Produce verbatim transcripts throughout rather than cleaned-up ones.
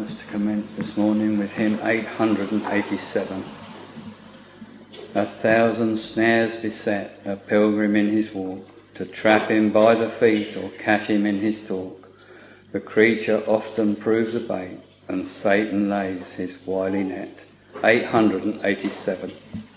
us to commence this morning with hymn eight hundred eighty-seven. A thousand snares beset a pilgrim in his walk, to trap him by the feet or catch him in his talk. The creature often proves a bait, and Satan lays his wily net. eight hundred eighty-seven.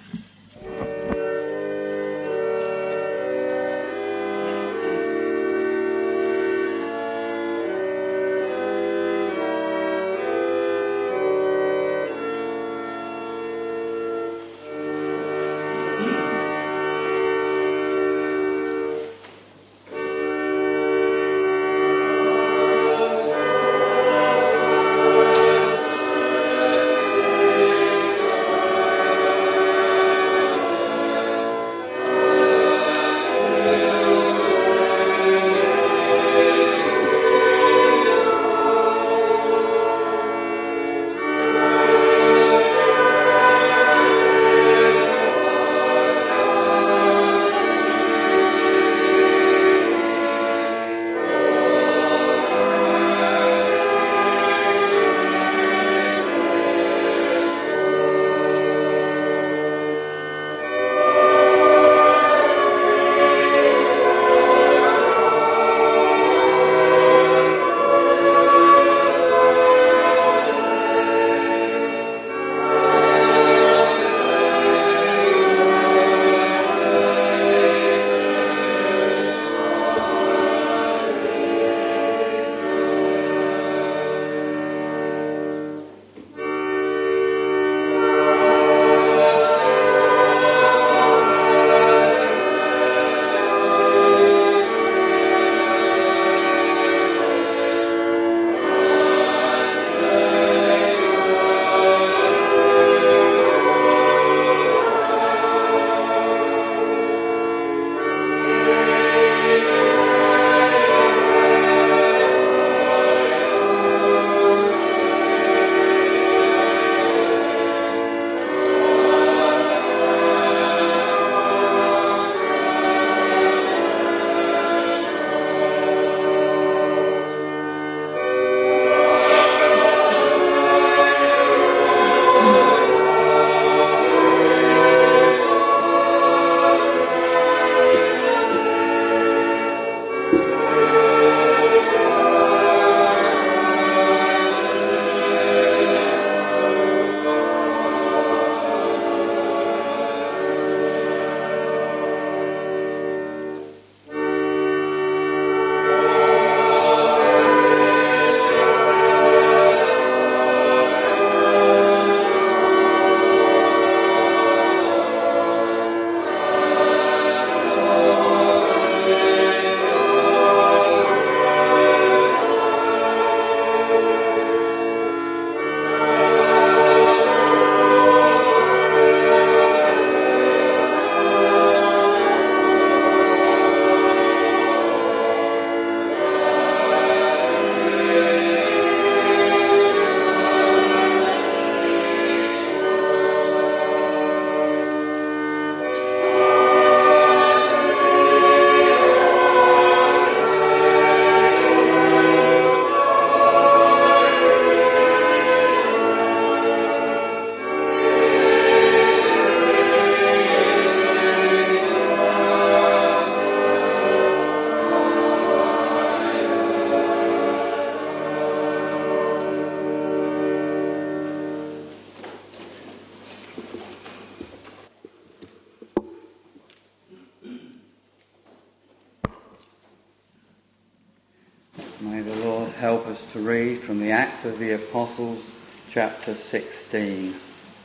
May the Lord help us to read from the Acts of the Apostles, chapter sixteen.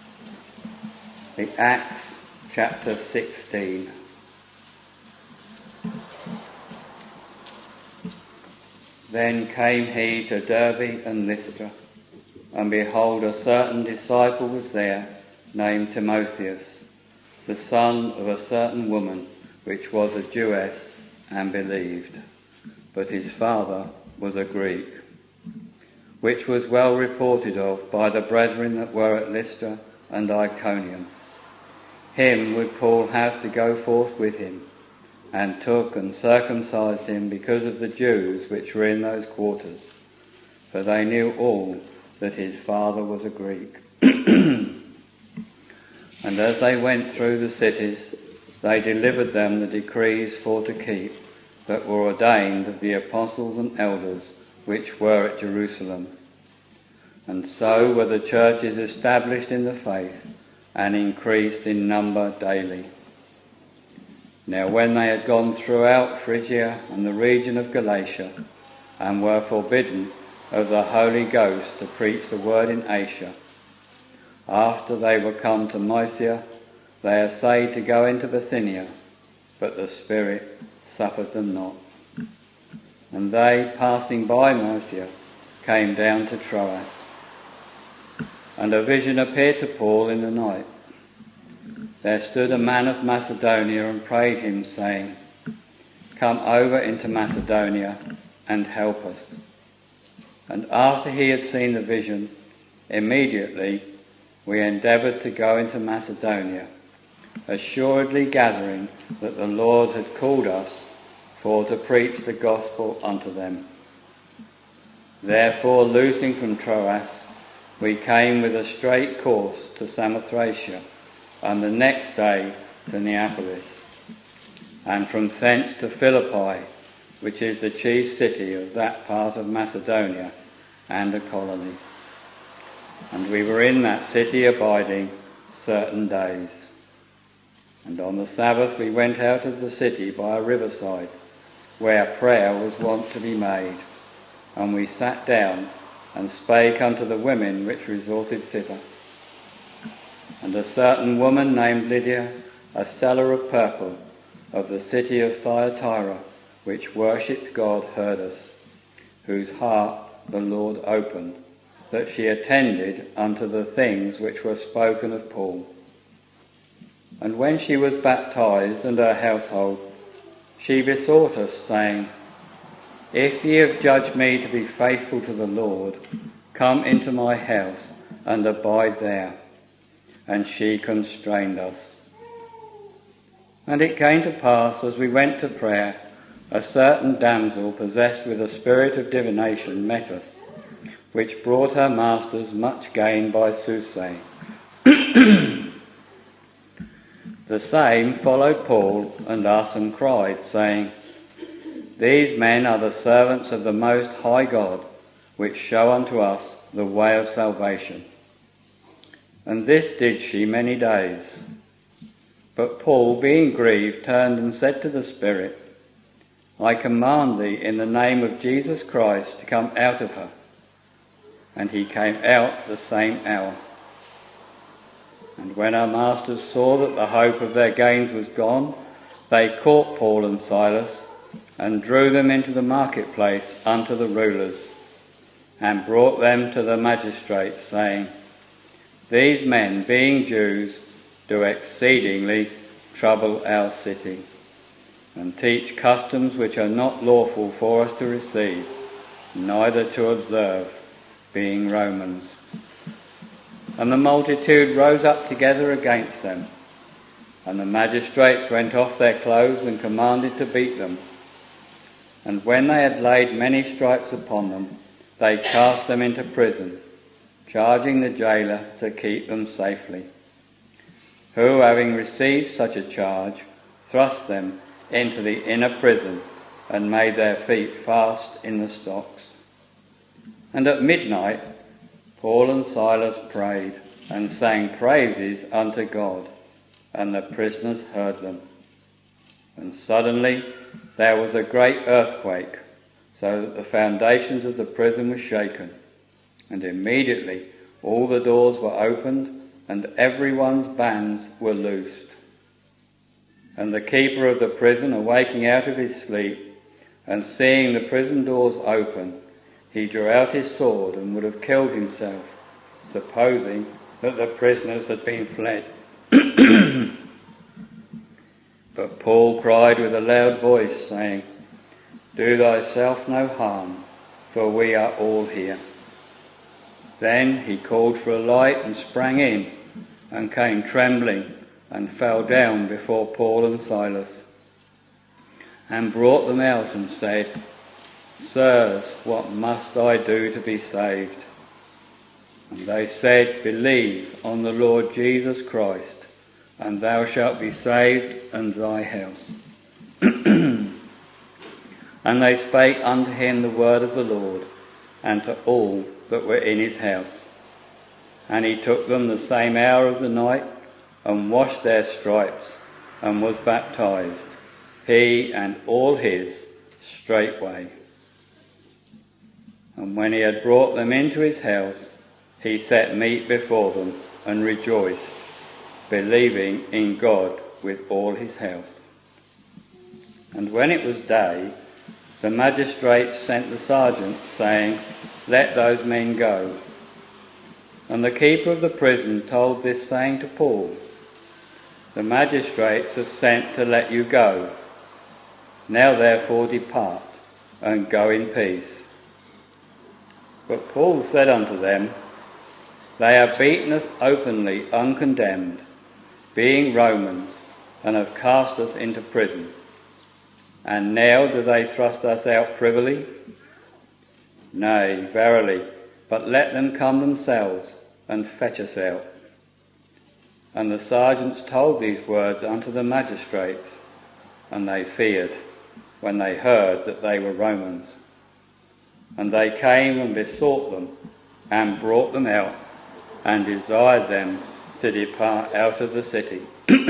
The Acts, chapter sixteen. Then came he to Derbe and Lystra, and behold, a certain disciple was there, named Timotheus, the son of a certain woman, which was a Jewess, and believed. But his father was a Greek, which was well reported of by the brethren that were at Lystra and Iconium. Him would Paul have to go forth with him, and took and circumcised him because of the Jews which were in those quarters. For they knew all that his father was a Greek. And as they went through the cities, they delivered them the decrees for to keep that were ordained of the apostles and elders which were at Jerusalem. And so were the churches established in the faith and increased in number daily. Now when they had gone throughout Phrygia and the region of Galatia, and were forbidden of the Holy Ghost to preach the word in Asia, after they were come to Mysia, they essayed to go into Bithynia, but the Spirit suffered them not. And they, passing by Mysia, came down to Troas. And a vision appeared to Paul in the night. There stood a man of Macedonia and prayed him, saying, "Come over into Macedonia and help us." And after he had seen the vision, immediately we endeavoured to go into Macedonia, assuredly gathering that the Lord had called us for to preach the gospel unto them. Therefore, loosing from Troas, we came with a straight course to Samothracia, and the next day to Neapolis, and from thence to Philippi, which is the chief city of that part of Macedonia, and a colony. And we were in that city abiding certain days. And on the Sabbath we went out of the city by a riverside, where prayer was wont to be made. And we sat down and spake unto the women which resorted thither. And a certain woman named Lydia, a seller of purple, of the city of Thyatira, which worshipped God, heard us, whose heart the Lord opened, that she attended unto the things which were spoken of Paul. And when she was baptized, and her household, she besought us, saying, "If ye have judged me to be faithful to the Lord, come into my house and abide there." And she constrained us. And it came to pass, as we went to prayer, a certain damsel possessed with a spirit of divination met us, which brought her masters much gain by soothsaying. The same followed Paul and us and cried, saying, "These men are the servants of the Most High God, which show unto us the way of salvation." And this did she many days. But Paul, being grieved, turned and said to the Spirit, "I command thee in the name of Jesus Christ to come out of her." And he came out the same hour. And when our masters saw that the hope of their gains was gone, they caught Paul and Silas, and drew them into the marketplace unto the rulers, and brought them to the magistrates, saying, "These men, being Jews, do exceedingly trouble our city, and teach customs which are not lawful for us to receive, neither to observe, being Romans." And the multitude rose up together against them, and the magistrates rent off their clothes and commanded to beat them. And when they had laid many stripes upon them, they cast them into prison, charging the jailer to keep them safely, who, having received such a charge, thrust them into the inner prison and made their feet fast in the stocks. And at midnight Paul and Silas prayed and sang praises unto God, and the prisoners heard them. And suddenly there was a great earthquake, so that the foundations of the prison were shaken, and immediately all the doors were opened, and everyone's bands were loosed. And the keeper of the prison, awaking out of his sleep, and seeing the prison doors open, he drew out his sword and would have killed himself, supposing that the prisoners had been fled. But Paul cried with a loud voice, saying, "Do thyself no harm, for we are all here." Then he called for a light and sprang in, and came trembling and fell down before Paul and Silas, and brought them out and said, "Sirs, what must I do to be saved?" And they said, Believe on the Lord Jesus Christ, and thou shalt be saved and thy house. And they spake unto him the word of the Lord, and to all that were in his house. And he took them the same hour of the night, and washed their stripes, and was baptized, he and all his, straightway. And when he had brought them into his house, he set meat before them, and rejoiced, believing in God with all his house. And when it was day, the magistrates sent the sergeants, saying, Let those men go. And the keeper of the prison told this saying to Paul, The magistrates have sent to let you go. Now therefore depart, and go in peace. But Paul said unto them, They have beaten us openly uncondemned, being Romans, and have cast us into prison. And now do they thrust us out privily? Nay, verily, but let them come themselves and fetch us out. And the sergeants told these words unto the magistrates, and they feared when they heard that they were Romans. And they came and besought them, and brought them out, and desired them to depart out of the city.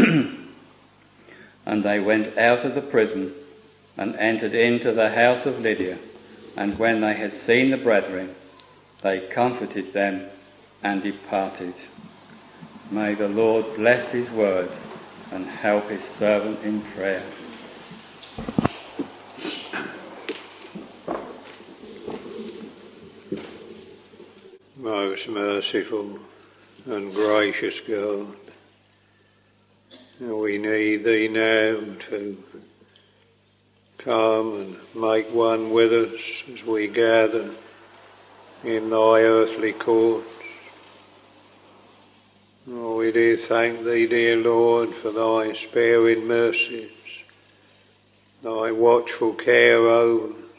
And they went out of the prison, and entered into the house of Lydia, and when they had seen the brethren, they comforted them and departed. May the Lord bless his word and help his servant in prayer. Most merciful and gracious God, we need thee now to come and make one with us as we gather in thy earthly courts. Oh, we do thank thee, dear Lord, for thy sparing mercies, thy watchful care over us,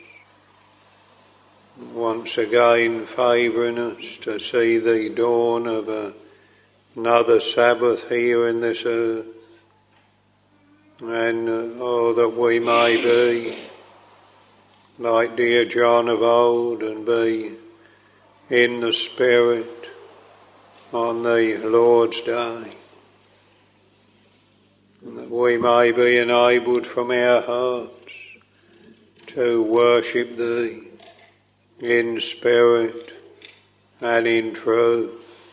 once again favouring us to see the dawn of a, another Sabbath here in this earth. And uh, oh, that we may be like dear John of old and be in the Spirit on the Lord's day, and that we may be enabled from our hearts to worship thee in spirit and in truth.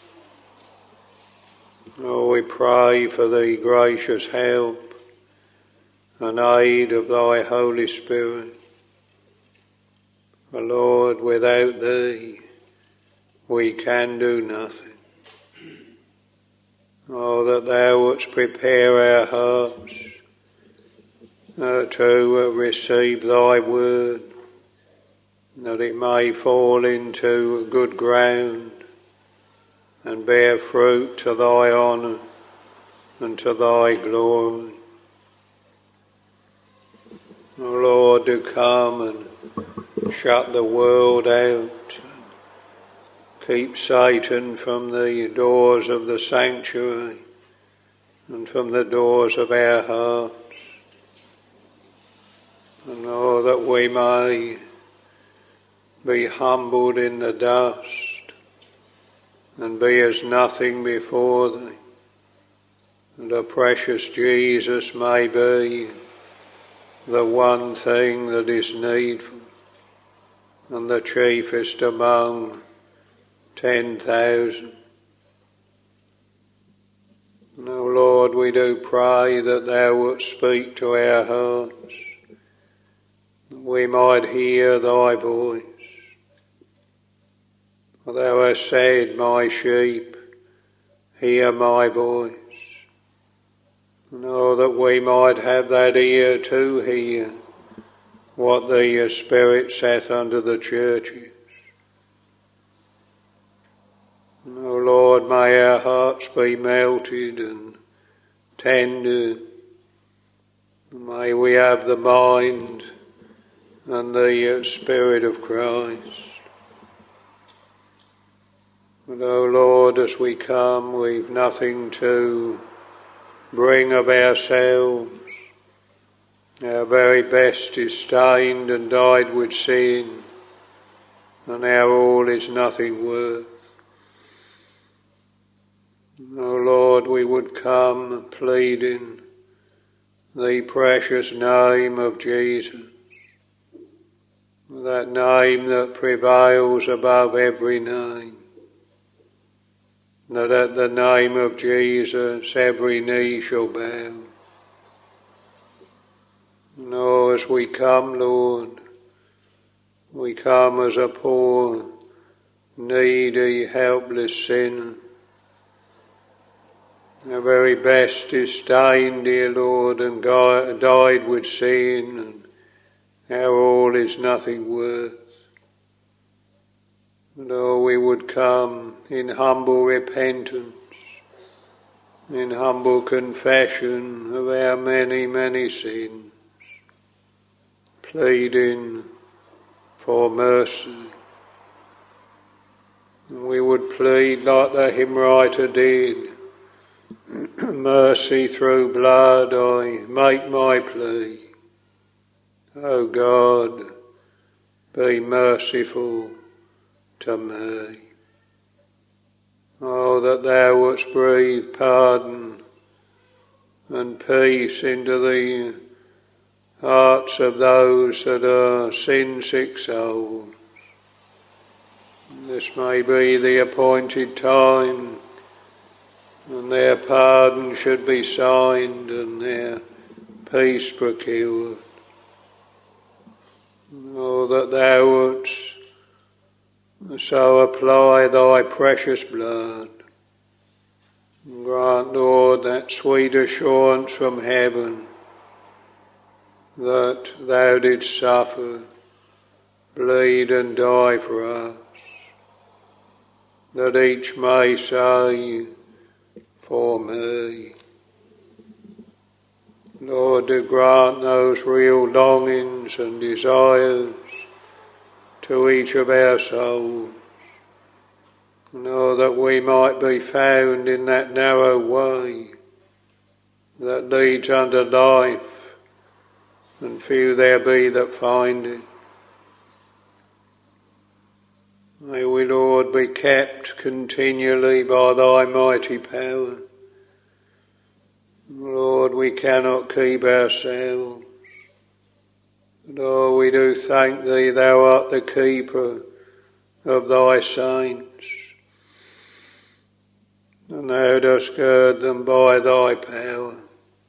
Oh, we pray for the gracious help and aid of thy Holy Spirit. For Lord, without thee we can do nothing. Oh, that thou wouldst prepare our hearts uh, to uh, receive thy word, that it may fall into good ground and bear fruit to thy honour and to thy glory. O Lord, do come and shut the world out and keep Satan from the doors of the sanctuary and from the doors of our hearts. And oh, that we may be humbled in the dust and be as nothing before thee, and the precious Jesus may be the one thing that is needful and the chiefest among ten thousand. Now, Lord, we do pray that thou wouldst speak to our hearts, that we might hear thy voice. For thou hast said, My sheep hear my voice. And oh, that we might have that ear to hear what the Spirit saith unto the churches. And oh Lord, may our hearts be melted and tender. May we have the mind and the Spirit of Christ. And oh Lord, as we come, we've nothing to bring of ourselves. Our very best is stained and dyed with sin, and our all is nothing worth. Oh Lord, we would come pleading the precious name of Jesus, that name that prevails above every name, that at the name of Jesus every knee shall bow. And oh, as we come, Lord, we come as a poor, needy, helpless sinner. Our very best is stained, dear Lord, and dyed with sin, and our all is nothing worth. And oh, we would come in humble repentance, in humble confession of our many, many sins, pleading for mercy. And we would plead like the hymn writer did, mercy through blood, I make my plea. O God, be merciful to me. Oh, that thou wouldst breathe pardon and peace into the hearts of those that are sin-sick souls. This may be the appointed time, and their pardon should be signed and their peace procured. Oh, that thou wouldst so apply thy precious blood. Grant, Lord, that sweet assurance from heaven that thou didst suffer, bleed and die for us, that each may say, for me. Lord, do grant those real longings and desires to each of our souls. Know that we might be found in that narrow way that leads unto life, and few there be that find it. May we, Lord, be kept continually by thy mighty power. Lord, we cannot keep ourselves. But oh, we do thank thee, thou art the keeper of thy saints, and thou dost gird them by thy power.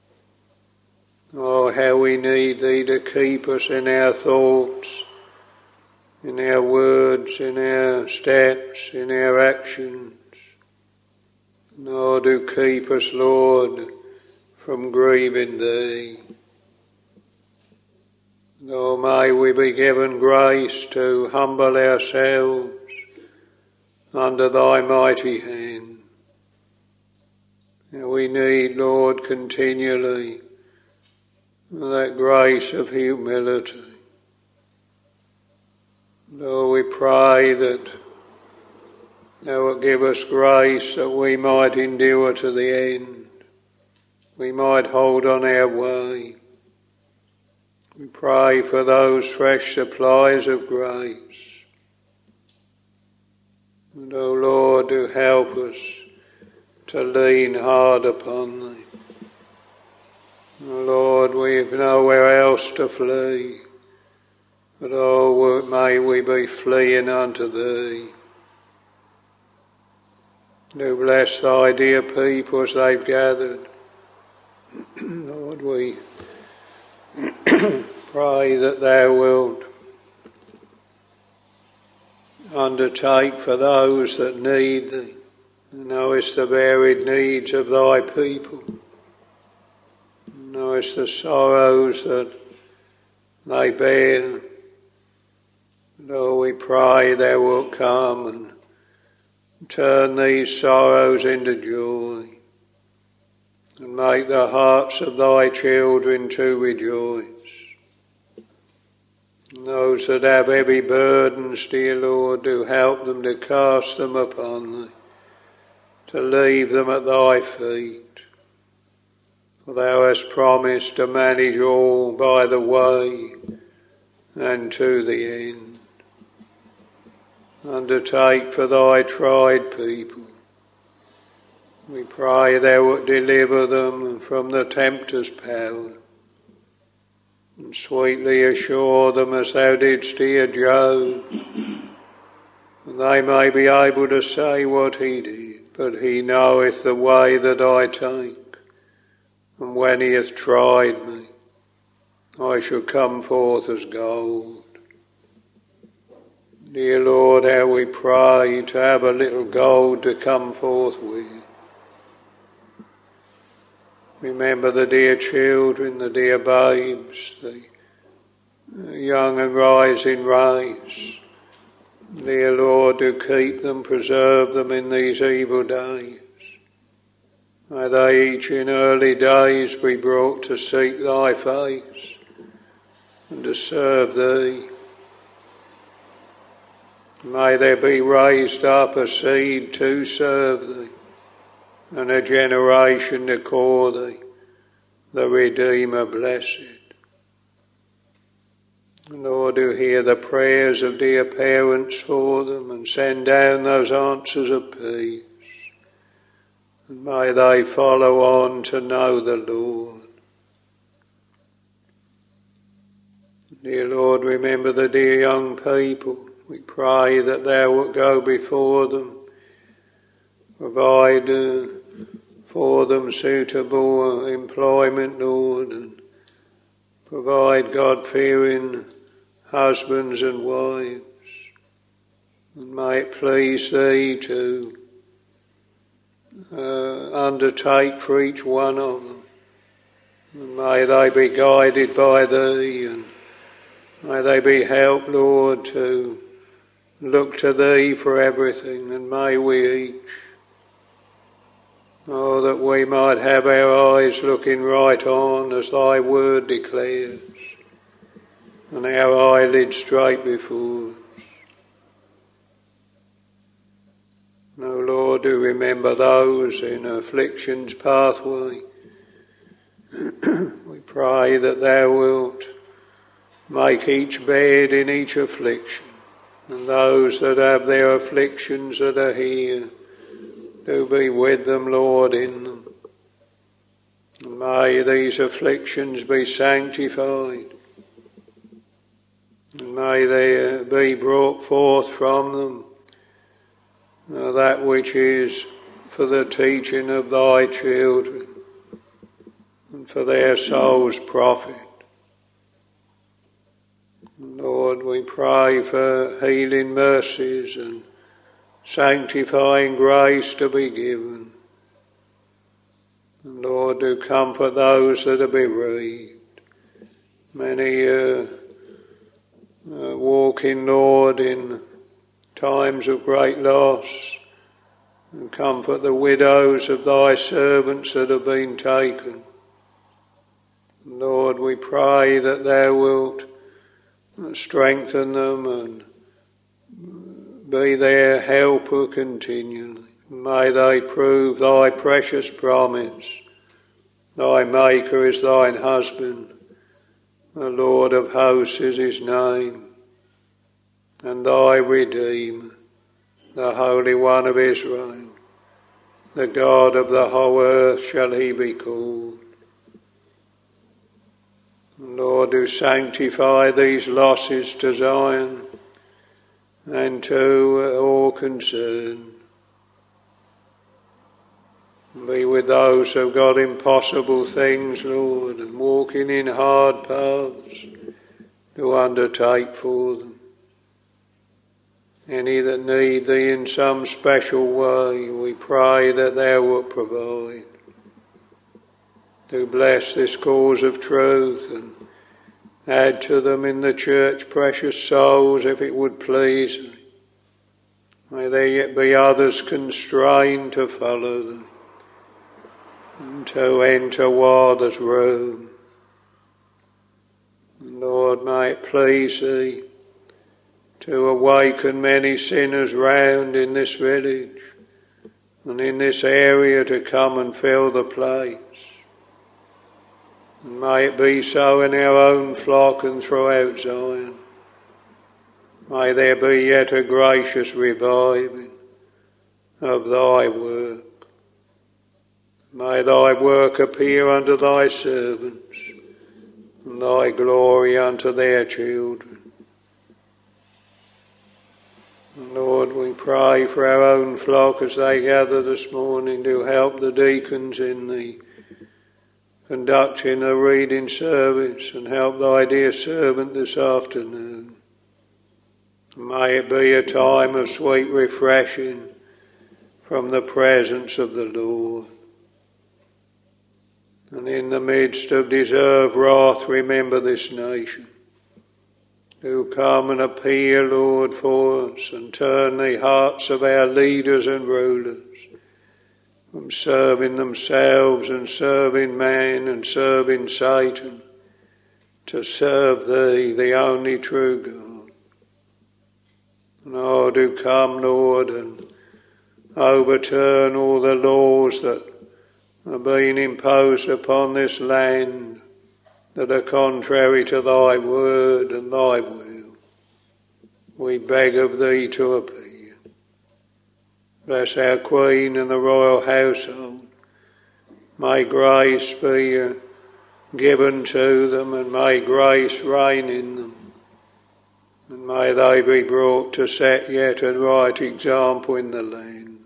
Oh, how we need thee to keep us in our thoughts, in our words, in our steps, in our actions. Oh, do keep us, Lord, from grieving thee. Oh, may we be given grace to humble ourselves under thy mighty hand. And we need, Lord, continually that grace of humility. Lord, we pray that thou wilt give us grace that we might endure to the end. We might hold on our way. We pray for those fresh supplies of grace. And, O Lord, do help us to lean hard upon thee. O Lord, we have nowhere else to flee, but oh, may we be fleeing unto thee. Do bless thy dear people as they've gathered. Lord, we pray that thou wilt undertake for those that need thee. Thou knowest the varied needs of thy people. Thou knowest the sorrows that they bear. And oh, we pray thou wilt come and turn these sorrows into joy, and make the hearts of thy children to rejoice. Those that have heavy burdens, dear Lord, do help them to cast them upon thee, to leave them at thy feet. For thou hast promised to manage all by the way and to the end. Undertake for thy tried people. We pray thou wilt deliver them from the tempter's power, and sweetly assure them as thou didst hear Job, and they may be able to say what he did. But he knoweth the way that I take, and when he hath tried me, I shall come forth as gold. Dear Lord, how we pray to have a little gold to come forth with. Remember the dear children, the dear babes, the young and rising race. Dear Lord, do keep them, preserve them in these evil days. May they each in early days be brought to seek thy face and to serve thee. May there be raised up a seed to serve thee, and a generation to call thee the Redeemer blessed. Lord, do hear the prayers of dear parents for them, and send down those answers of peace. And may they follow on to know the Lord. Dear Lord, remember the dear young people. We pray that thou wilt go before them, provide uh, for them suitable employment, Lord, and provide God-fearing husbands and wives. And may it please thee to uh, undertake for each one of them. And may they be guided by thee, and may they be helped, Lord, to look to thee for everything. And may we each, oh, that we might have our eyes looking right on as thy word declares, and our eyelids straight before us. Oh Lord, do remember those in affliction's pathway. We pray that thou wilt make each bed in each affliction, and those that have their afflictions that are here, do be with them, Lord, in them. And may these afflictions be sanctified, and may there be brought forth from them uh, that which is for the teaching of thy children, and for their souls' profit. Lord, we pray for healing mercies and sanctifying grace to be given. And Lord, do comfort those that are bereaved. Many uh, uh, walking, Lord, in times of great loss, and comfort the widows of thy servants that have been taken. Lord, we pray that thou wilt strengthen them and be their helper continually. May they prove thy precious promise. Thy Maker is thine husband, the Lord of hosts is his name, and thy Redeemer, the Holy One of Israel, the God of the whole earth shall he be called. Lord, do sanctify these losses to Zion and to all concerned. Be with those who have got impossible things, Lord, and walking in hard paths to undertake for them. Any that need thee in some special way, we pray that thou wilt provide. Do bless this cause of truth and add to them in the church precious souls if it would please thee. May there yet be others constrained to follow thee and to enter while there's room. And Lord, may it please thee to awaken many sinners round in this village and in this area to come and fill the place. And may it be so in our own flock and throughout Zion. May there be yet a gracious reviving of thy work. May thy work appear unto thy servants, and thy glory unto their children. And Lord, we pray for our own flock as they gather this morning to help the deacons in the conducting the reading service and help thy dear servant this afternoon. May it be a time of sweet refreshing from the presence of the Lord. And in the midst of deserved wrath, remember this nation. Do come and appear, Lord, for us, and turn the hearts of our leaders and rulers from serving themselves and serving man and serving Satan to serve thee, the only true God. And oh, do come, Lord, and overturn all the laws that are being imposed upon this land that are contrary to thy word and thy will. We beg of thee to appear. Bless our Queen and the royal household. May grace be given to them, and may grace reign in them. And may they be brought to set yet a right example in the land.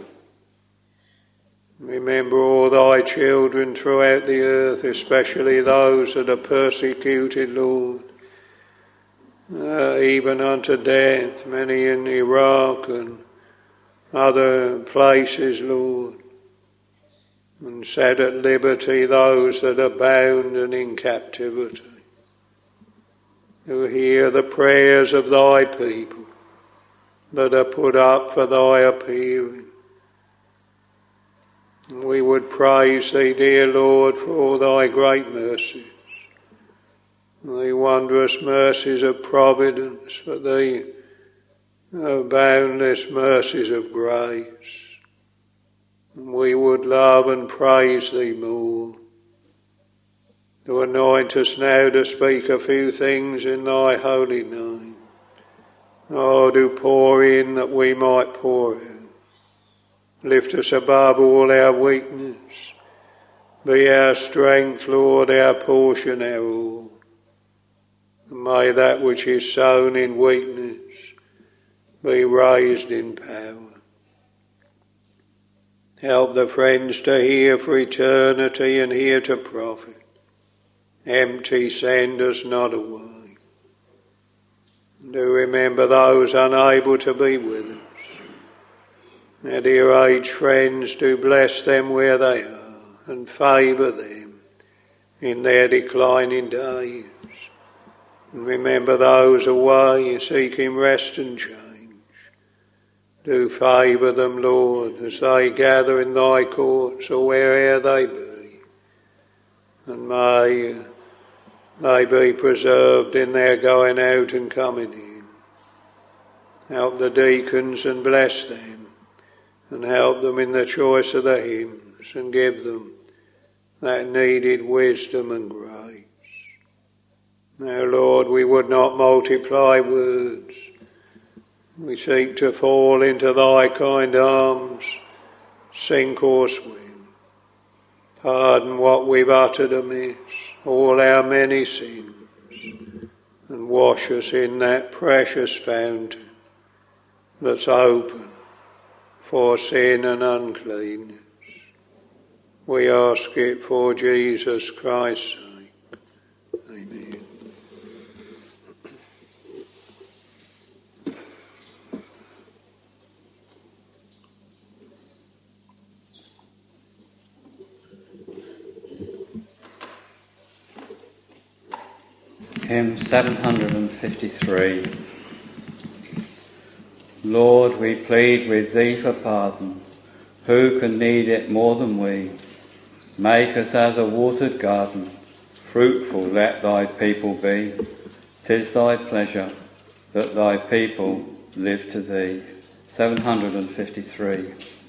Remember all thy children throughout the earth, especially those that are persecuted, Lord, uh, even unto death, many in Iraq and other places, Lord, and set at liberty those that are bound and in captivity. Who hear the prayers of thy people that are put up for thy appearing. And we would praise thee, dear Lord, for all thy great mercies, the wondrous mercies of providence, for the boundless mercies of grace. And we would love and praise thee more. To anoint us now to speak a few things in thy holy name. Oh, do pour in that we might pour out. Lift us above all our weakness. Be our strength, Lord, our portion, our all. And may that which is sown in weakness be raised in power. Help the friends to hear for eternity and hear to profit. Empty send us not away. Do remember those unable to be with us. Our dear aged friends, do bless them where they are and favour them in their declining days. And remember those away seeking rest and change. Do favour them, Lord, as they gather in thy courts or where'er they be. And may they be preserved in their going out and coming in. Help the deacons and bless them, and help them in the choice of the hymns, and give them that needed wisdom and grace. Now, Lord, we would not multiply words. We seek to fall into thy kind arms, sink or swim. Pardon what we've uttered amiss, all our many sins, and wash us in that precious fountain that's open for sin and uncleanness. We ask it for Jesus Christ's sake. Amen. Hymn seven hundred fifty-three. Lord, we plead with thee for pardon. Who can need it more than we? Make us as a watered garden, fruitful let thy people be. 'Tis thy pleasure that thy people live to thee. seven hundred fifty-three.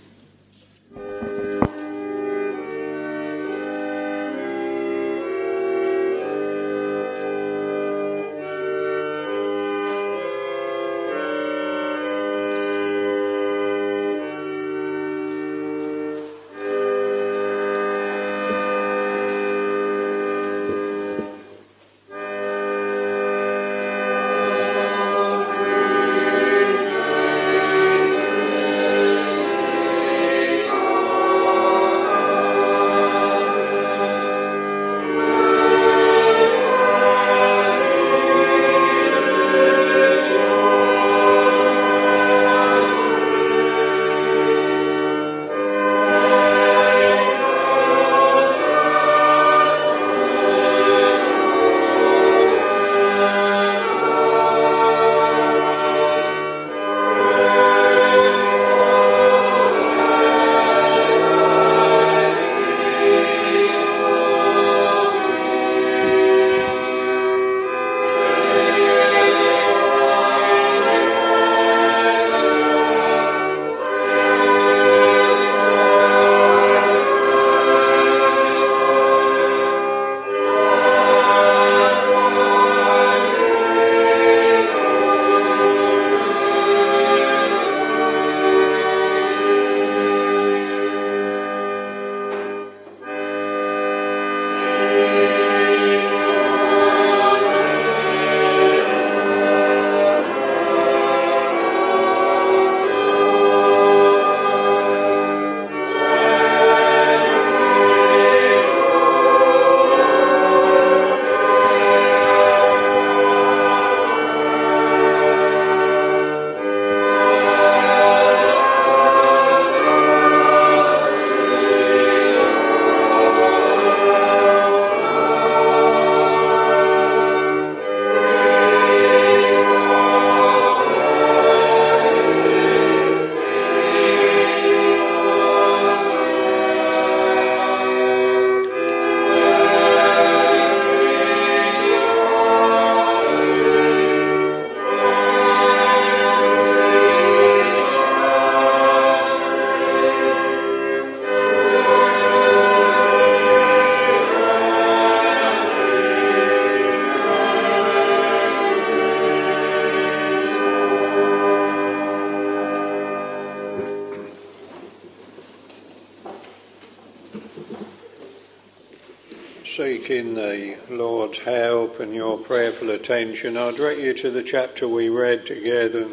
Seeking the Lord's help and your prayerful attention, I'll direct you to the chapter we read together,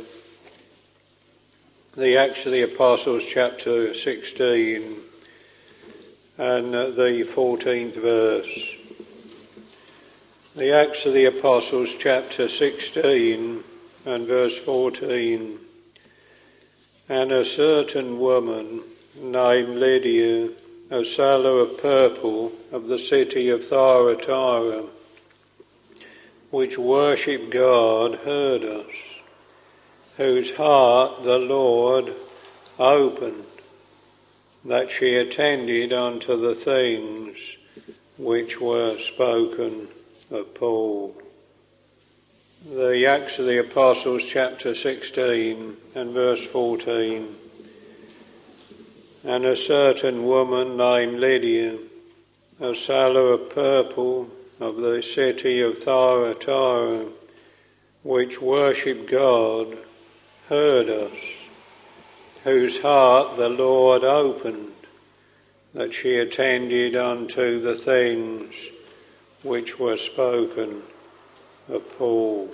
the Acts of the Apostles, chapter sixteen, and the fourteenth verse. The Acts of the Apostles, chapter sixteen, and verse fourteen. And a certain woman named Lydia, a seller of purple of the city of Thyatira, which worshipped God, heard us, whose heart the Lord opened, that she attended unto the things which were spoken of Paul. The Acts of the Apostles, chapter sixteen and verse fourteen. And a certain woman named Lydia, a seller of purple of the city of Thyatira, which worshipped God, heard us, whose heart the Lord opened, that she attended unto the things which were spoken of Paul.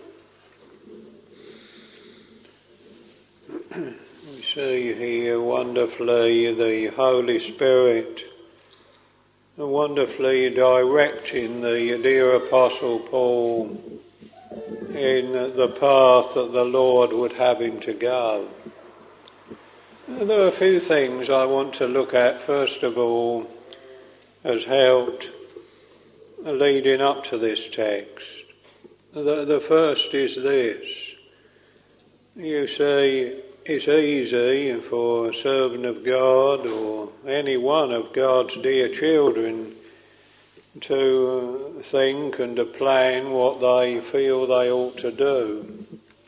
We see here wonderfully the Holy Spirit wonderfully directing the dear Apostle Paul in the path that the Lord would have him to go. There are a few things I want to look at, first of all, as helped leading up to this text. The, the first is this. You see, it's easy for a servant of God or any one of God's dear children to think and to plan what they feel they ought to do.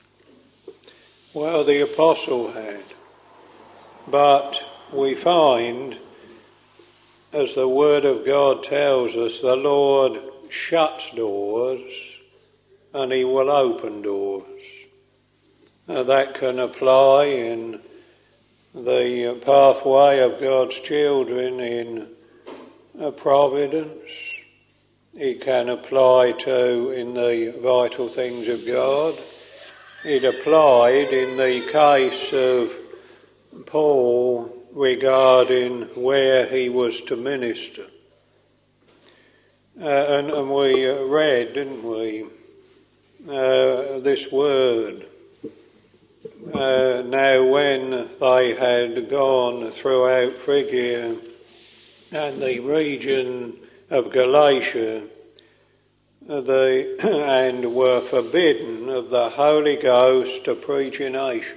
Well, the apostle had. But we find, as the Word of God tells us, the Lord shuts doors and he will open doors. Now, that can apply in the pathway of God's children in providence. It can apply to in the vital things of God. It applied in the case of Paul regarding where he was to minister. Uh, and, and we read, didn't we, uh, this word. Uh, now when they had gone throughout Phrygia and the region of Galatia, they, and were forbidden of the Holy Ghost to preach in Asia.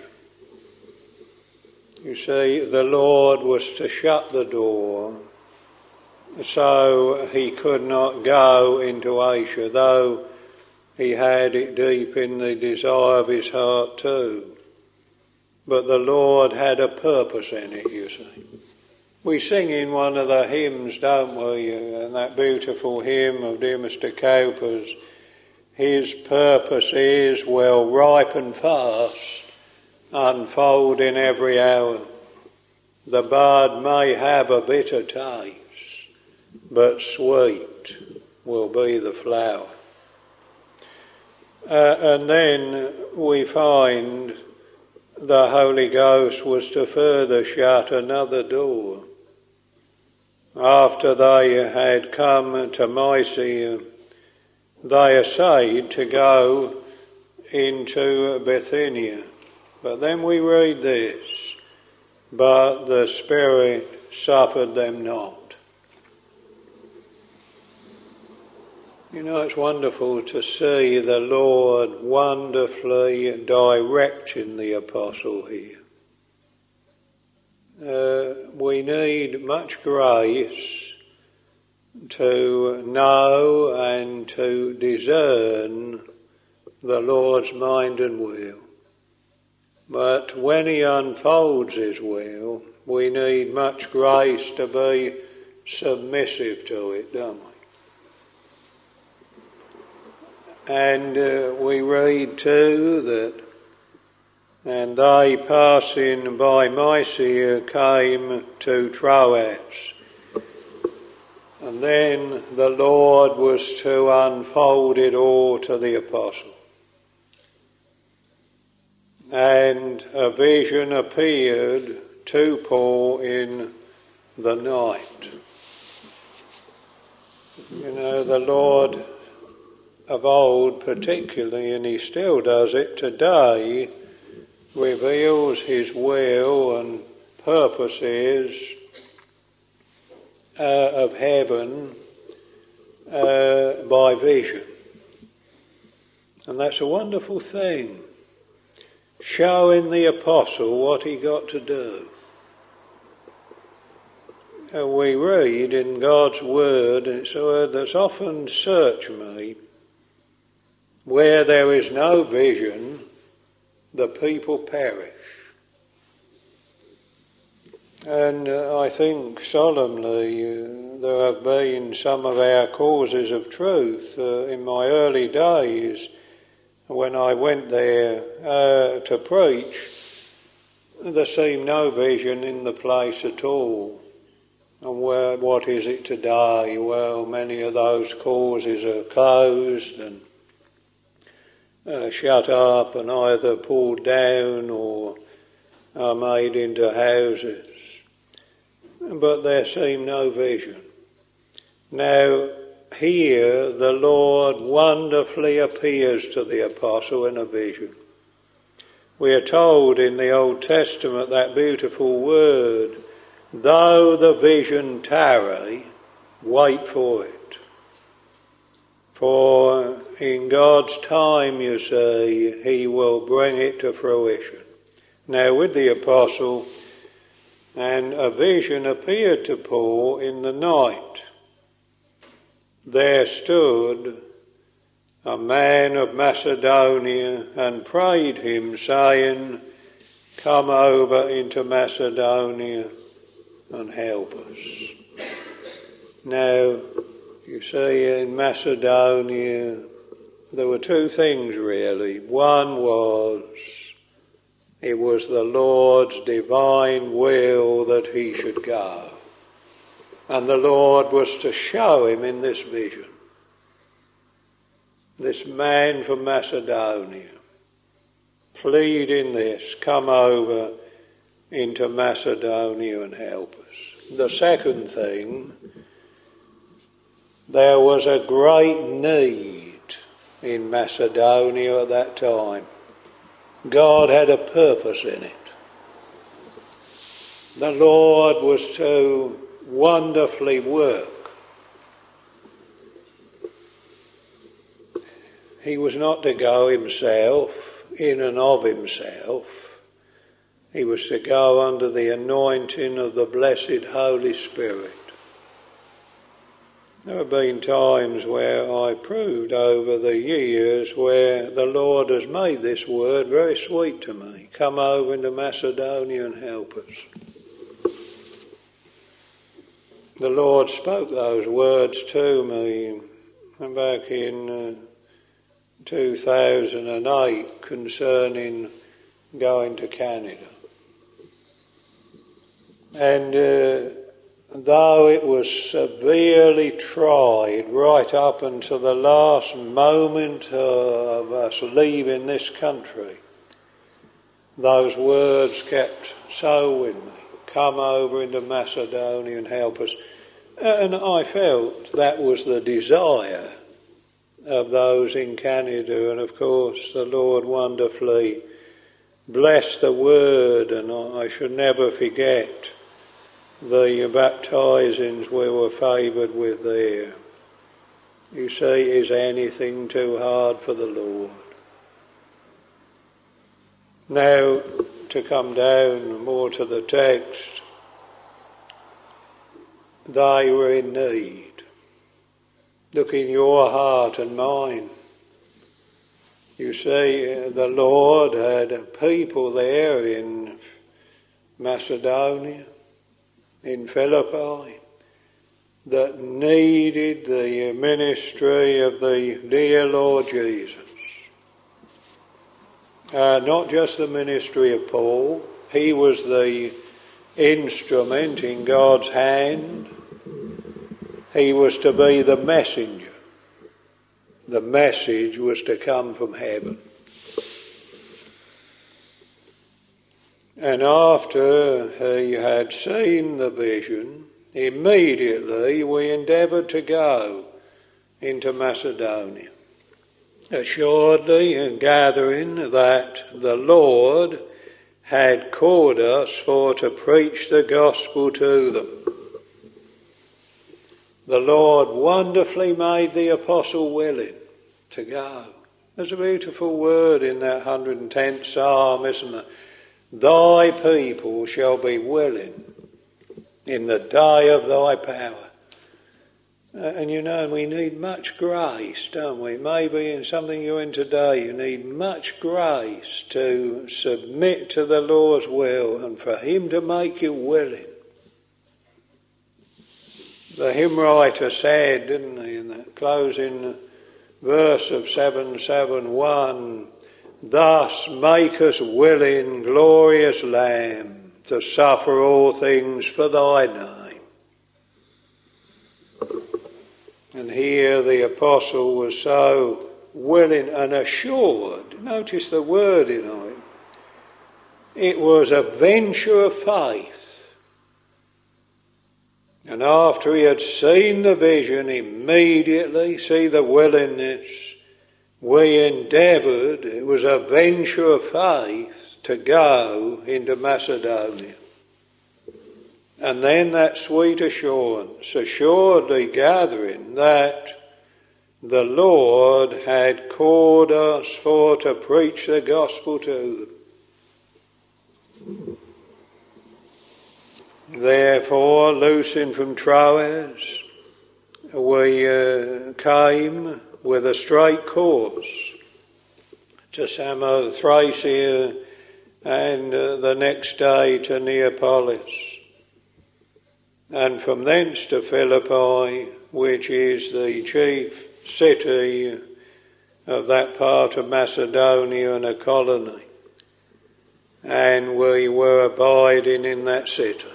You see, the Lord was to shut the door, so he could not go into Asia, though he had it deep in the desire of his heart too. But the Lord had a purpose in it, you see. We sing in one of the hymns, don't we, and that beautiful hymn of dear Mister Cowper's, his purpose is well ripe and fast, unfold in every hour. The bud may have a bitter taste, but sweet will be the flower. Uh, and then we find the Holy Ghost was to further shut another door. After they had come to Mysia, they essayed to go into Bithynia. But then we read this, but the Spirit suffered them not. You know, it's wonderful to see the Lord wonderfully directing the apostle here. Uh, we need much grace to know and to discern the Lord's mind and will. But when he unfolds his will, we need much grace to be submissive to it, don't we? And uh, we read too that, and they passing by Mysia came to Troas. And then the Lord was to unfold it all to the apostle. And a vision appeared to Paul in the night. You know, the Lord of old particularly, and he still does it today, reveals his will and purposes uh, of heaven uh, by vision. And that's a wonderful thing, showing the apostle what he got to do. Uh, we read in God's word, and it's a word that's often searched me, where there is no vision, the people perish. And uh, I think solemnly uh, there have been some of our causes of truth uh, in my early days when I went there uh, to preach. There seemed no vision in the place at all. And where, what is it today? Well, many of those causes are closed and Uh, shut up and either pulled down or are made into houses. But there seemed no vision. Now, here the Lord wonderfully appears to the apostle in a vision. We are told in the Old Testament that beautiful word, though the vision tarry, wait for it. For in God's time, you see, he will bring it to fruition. Now with the apostle, and a vision appeared to Paul in the night. there stood a man of Macedonia and prayed him, saying, come over into Macedonia and help us. Now, you see, in Macedonia, there were two things really. One was, it was the Lord's divine will that he should go. And the Lord was to show him in this vision. This man from Macedonia, pleading this, come over into Macedonia and help us. The second thing, there was a great need in Macedonia at that time. God had a purpose in it. The Lord was to wonderfully work. He was not to go himself, in and of himself. He was to go under the anointing of the blessed Holy Spirit. There have been times where I proved over the years where the Lord has made this word very sweet to me. Come over into Macedonia and help us. The Lord spoke those words to me back in uh, two thousand eight concerning going to Canada. And uh, though it was severely tried right up until the last moment of us leaving this country, those words kept so with me. Come over into Macedonia and help us. And I felt that was the desire of those in Canada. And of course the Lord wonderfully blessed the word, and I should never forget the baptizings we were favoured with there. You see, is anything too hard for the Lord? Now, to come down more to the text, they were in need. Look in your heart and mine. You see, the Lord had people there in Macedonia, in Philippi, that needed the ministry of the dear Lord Jesus. Uh, not just the ministry of Paul. He was the instrument in God's hand. He was to be the messenger. The message was to come from heaven. And after he had seen the vision, immediately we endeavoured to go into Macedonia, assuredly gathering that the Lord had called us for to preach the gospel to them. The Lord wonderfully made the apostle willing to go. There's a beautiful word in that one hundred tenth Psalm, isn't there? Thy people shall be willing in the day of thy power. Uh, and you know, we need much grace, don't we? Maybe in something you're in today, you need much grace to submit to the Lord's will and for him to make you willing. The hymn writer said, didn't he, in the closing verse of seven seventy-one, thus make us willing, glorious Lamb, to suffer all things for thy name. And here the apostle was so willing and assured. Notice the word in it. It was a venture of faith. And after he had seen the vision, immediately, see the willingness, we endeavoured, it was a venture of faith, to go into Macedonia. And then that sweet assurance, assuredly gathering that the Lord had called us for to preach the gospel to them. Therefore, loosing from Troas, we uh, came with a straight course to Samothracia and uh, the next day to Neapolis, and from thence to Philippi, which is the chief city of that part of Macedonia and a colony, and we were abiding in that city.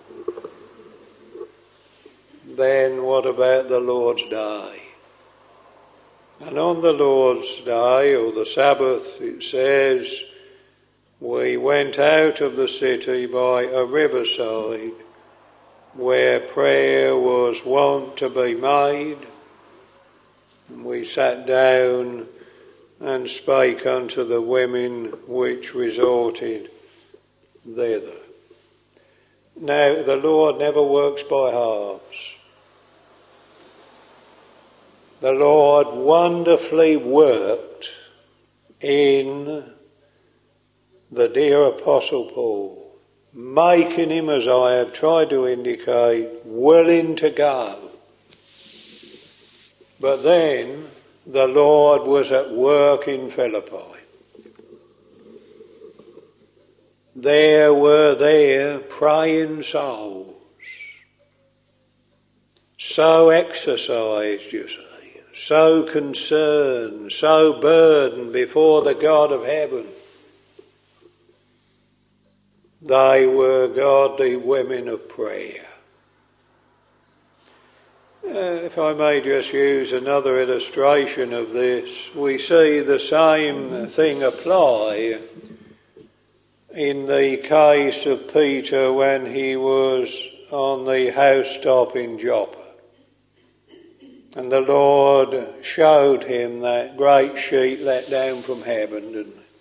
Then what about the Lord's Day? And on the Lord's Day, or the Sabbath, it says, we went out of the city by a riverside where prayer was wont to be made, and we sat down and spake unto the women which resorted thither. Now, the Lord never works by halves. The Lord wonderfully worked in the dear Apostle Paul, making him, as I have tried to indicate, willing to go. But then the Lord was at work in Philippi. There were there praying souls, so exercised, you see, so concerned, so burdened before the God of heaven. They were godly women of prayer. Uh, if I may just use another illustration of this, we see the same thing apply in the case of Peter when he was on the housetop in Joppa. And the Lord showed him that great sheet let down from heaven, didn't he?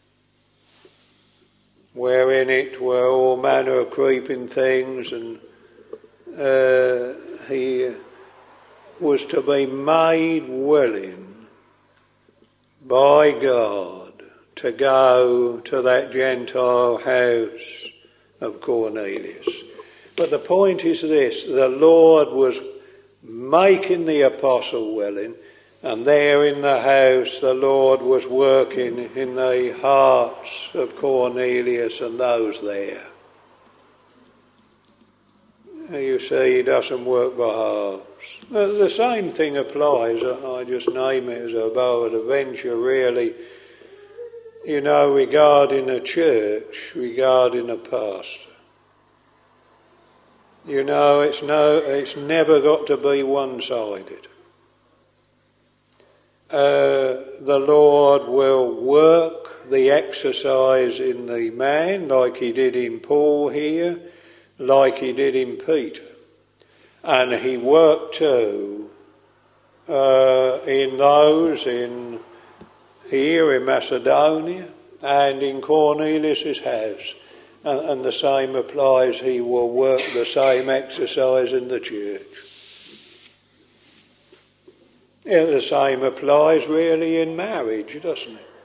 Wherein it were all manner of creeping things, and uh, he was to be made willing by God to go to that Gentile house of Cornelius. But the point is this: the Lord was making the apostle willing, and there in the house the Lord was working in the hearts of Cornelius and those there. You see, he doesn't work by halves. The same thing applies, I just name it as a bow at a venture really, you know, regarding a church, regarding a pastor. You know, it's no, it's never got to be one-sided. Uh, the Lord will work the exercise in the man like he did in Paul here, like he did in Peter. And he worked too uh, in those in here in Macedonia and in Cornelius' house. And, and the same applies, he will work the same exercise in the church. Yeah, the same applies really in marriage, doesn't it?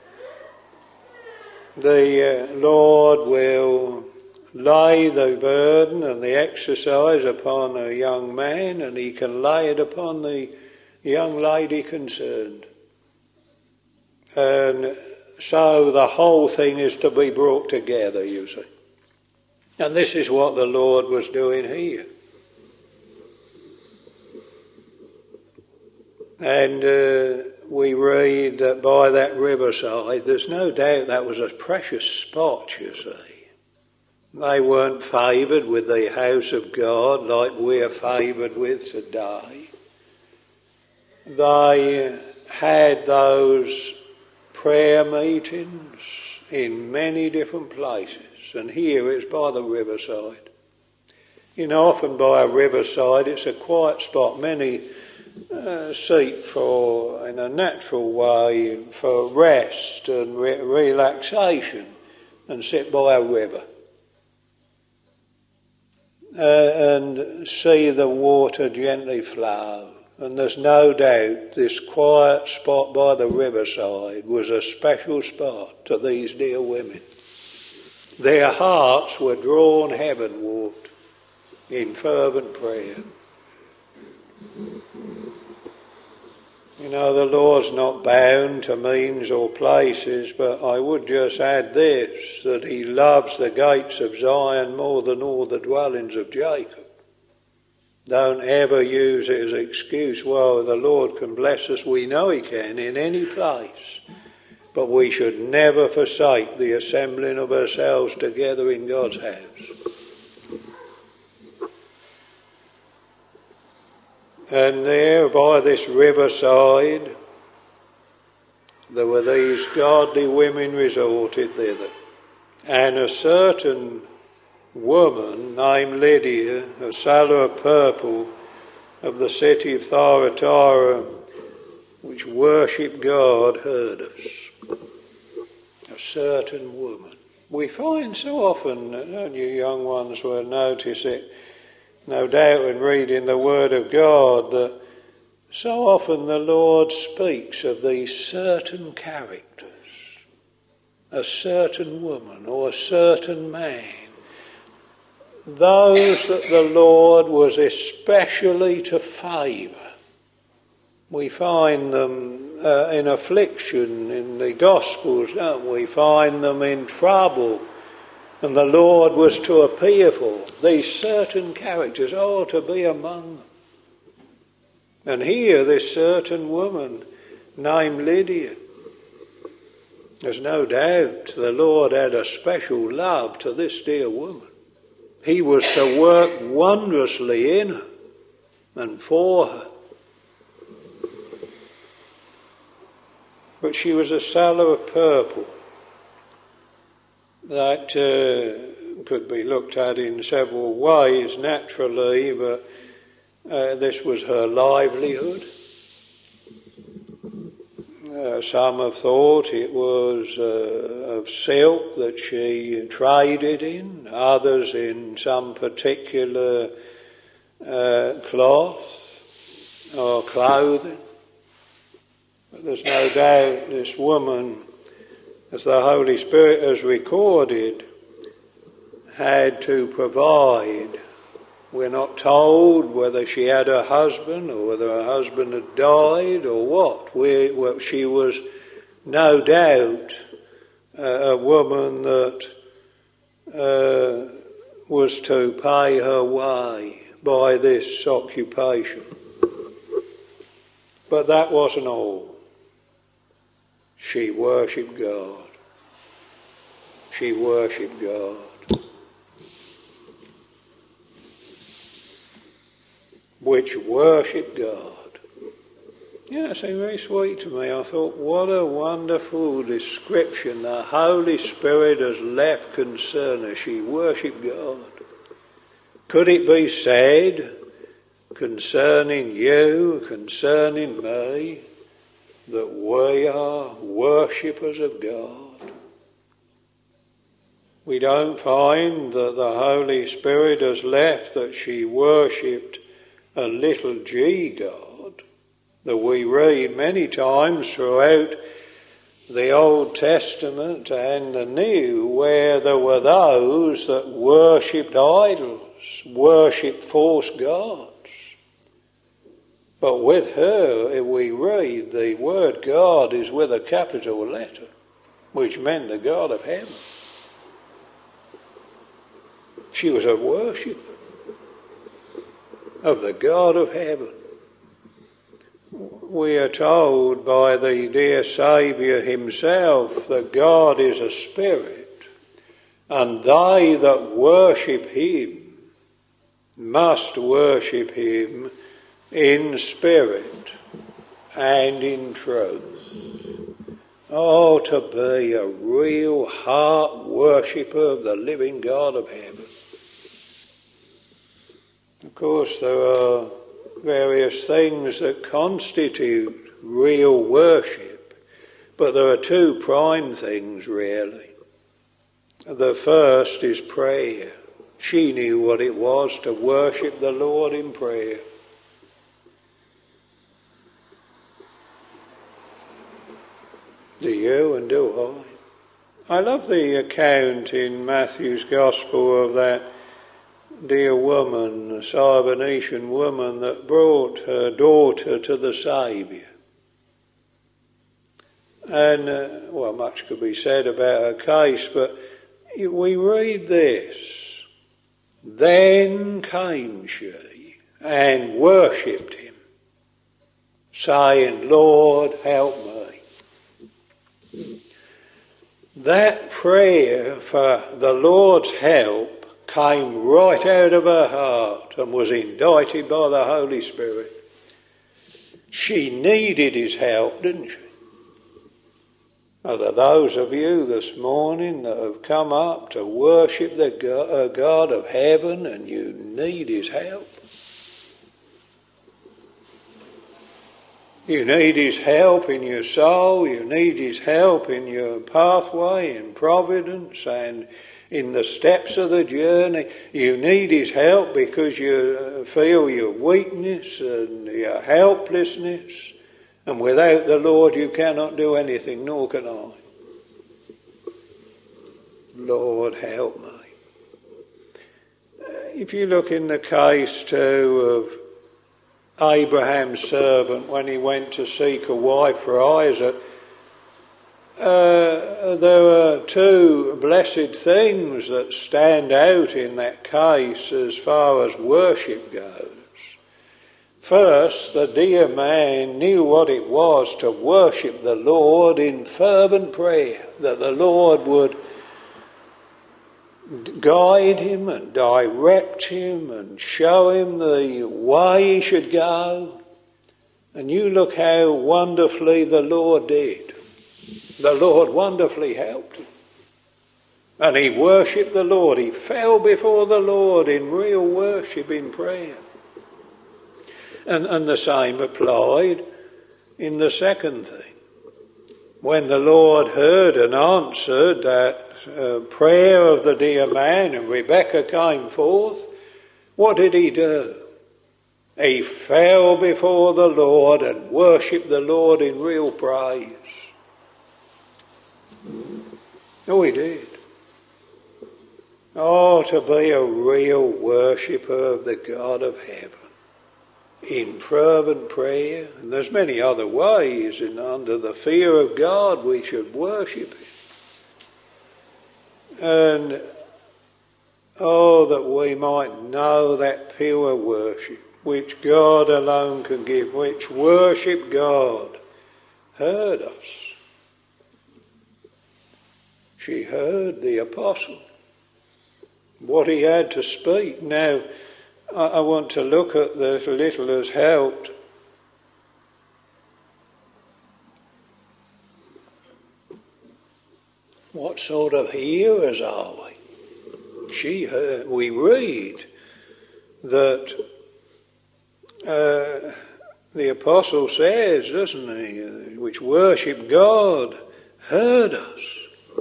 The uh, Lord will lay the burden and the exercise upon a young man, and he can lay it upon the young lady concerned. And so the whole thing is to be brought together, you see. And this is what the Lord was doing here. And uh, we read that by that riverside, there's no doubt that was a precious spot, you see. They weren't favoured with the house of God like we're favoured with today. They had those prayer meetings in many different places. And here it's by the riverside. You know, often by a riverside it's a quiet spot. Many uh, seek for, in a natural way, for rest and re- relaxation and sit by a river. Uh, and see the water gently flow. And there's no doubt this quiet spot by the riverside was a special spot to these dear women. Their hearts were drawn heavenward in fervent prayer. You know, the Lord's not bound to means or places, but I would just add this, that he loves the gates of Zion more than all the dwellings of Jacob. Don't ever use it as an excuse, well, the Lord can bless us. We know he can in any place. But we should never forsake the assembling of ourselves together in God's house. And there by this riverside, there were these godly women resorted thither. And a certain woman named Lydia, a seller of purple of the city of Thyatira, which worshipped God, heard us. A certain woman. We find so often, don't you young ones will notice it, no doubt in reading the Word of God, that so often the Lord speaks of these certain characters, a certain woman or a certain man, those that the Lord was especially to favour. We find them uh, in affliction in the Gospels, don't we? We find them in trouble. And the Lord was to appear for these certain characters, oh, to be among them. And here, this certain woman named Lydia, there's no doubt the Lord had a special love to this dear woman. He was to work wondrously in her and for her. But she was a seller of purple. That uh, could be looked at in several ways naturally, but uh, this was her livelihood. Uh, some have thought it was uh, of silk that she traded in, others in some particular uh, cloth or clothing. But there's no doubt this woman, as the Holy Spirit has recorded, had to provide. We're not told whether she had a husband or whether her husband had died or what. We, well, she was no doubt uh, a woman that uh, was to pay her way by this occupation. But that wasn't all. She worshipped God. She worshipped God. Which worshipped God. Yeah, it seemed very sweet to me. I thought, what a wonderful description the Holy Spirit has left concerning her. She worshipped God. Could it be said concerning you, concerning me, that we are worshippers of God? We don't find that the Holy Spirit has left that she worshipped a little g God, that we read many times throughout the Old Testament and the New, where there were those that worshipped idols, worshipped false gods. But with her, if we read, the word God is with a capital letter, which meant the God of heaven. She was a worshipper of the God of heaven. We are told by the dear Saviour himself that God is a spirit, and they that worship him must worship him in spirit and in truth. Oh, to be a real heart worshipper of the living God of heaven. Of course, there are various things that constitute real worship, but there are two prime things, really. The first is prayer. She knew what it was to worship the Lord in prayer. Do you and do I? I love the account in Matthew's Gospel of that dear woman, a Syrophoenician woman that brought her daughter to the Saviour. And, uh, well, much could be said about her case, but we read this. Then came she and worshipped him, saying, Lord, help me. That prayer for the Lord's help came right out of her heart and was indited by the Holy Spirit. She needed his help, didn't she? Are there those of you this morning that have come up to worship the God of heaven and you need his help? You need his help in your soul, you need his help in your pathway, in providence and in the steps of the journey. You need his help because you feel your weakness and your helplessness. And without the Lord you cannot do anything, nor can I. Lord, help me. If you look in the case too of Abraham's servant when he went to seek a wife for Isaac, uh, there are two blessed things that stand out in that case as far as worship goes. First, the dear man knew what it was to worship the Lord in fervent prayer, that the Lord would guide him and direct him and show him the way he should go. And you look how wonderfully the Lord did. The Lord wonderfully helped him. And he worshipped the Lord. He fell before the Lord in real worship, in prayer. And, and the same applied in the second thing. When the Lord heard and answered that uh, prayer of the dear man and Rebecca came forth, what did he do? He fell before the Lord and worshipped the Lord in real praise. Oh, he did. Oh, to be a real worshipper of the God of heaven. In fervent prayer, and there's many other ways, and under the fear of God we should worship him. And oh, that we might know that pure worship which God alone can give, which worship God heard us. She heard the apostle, what he had to speak. Now, I want to look at this little has helped. What sort of hearers are we? She heard, we read that uh, the apostle says, doesn't he, uh, which worship God, heard us.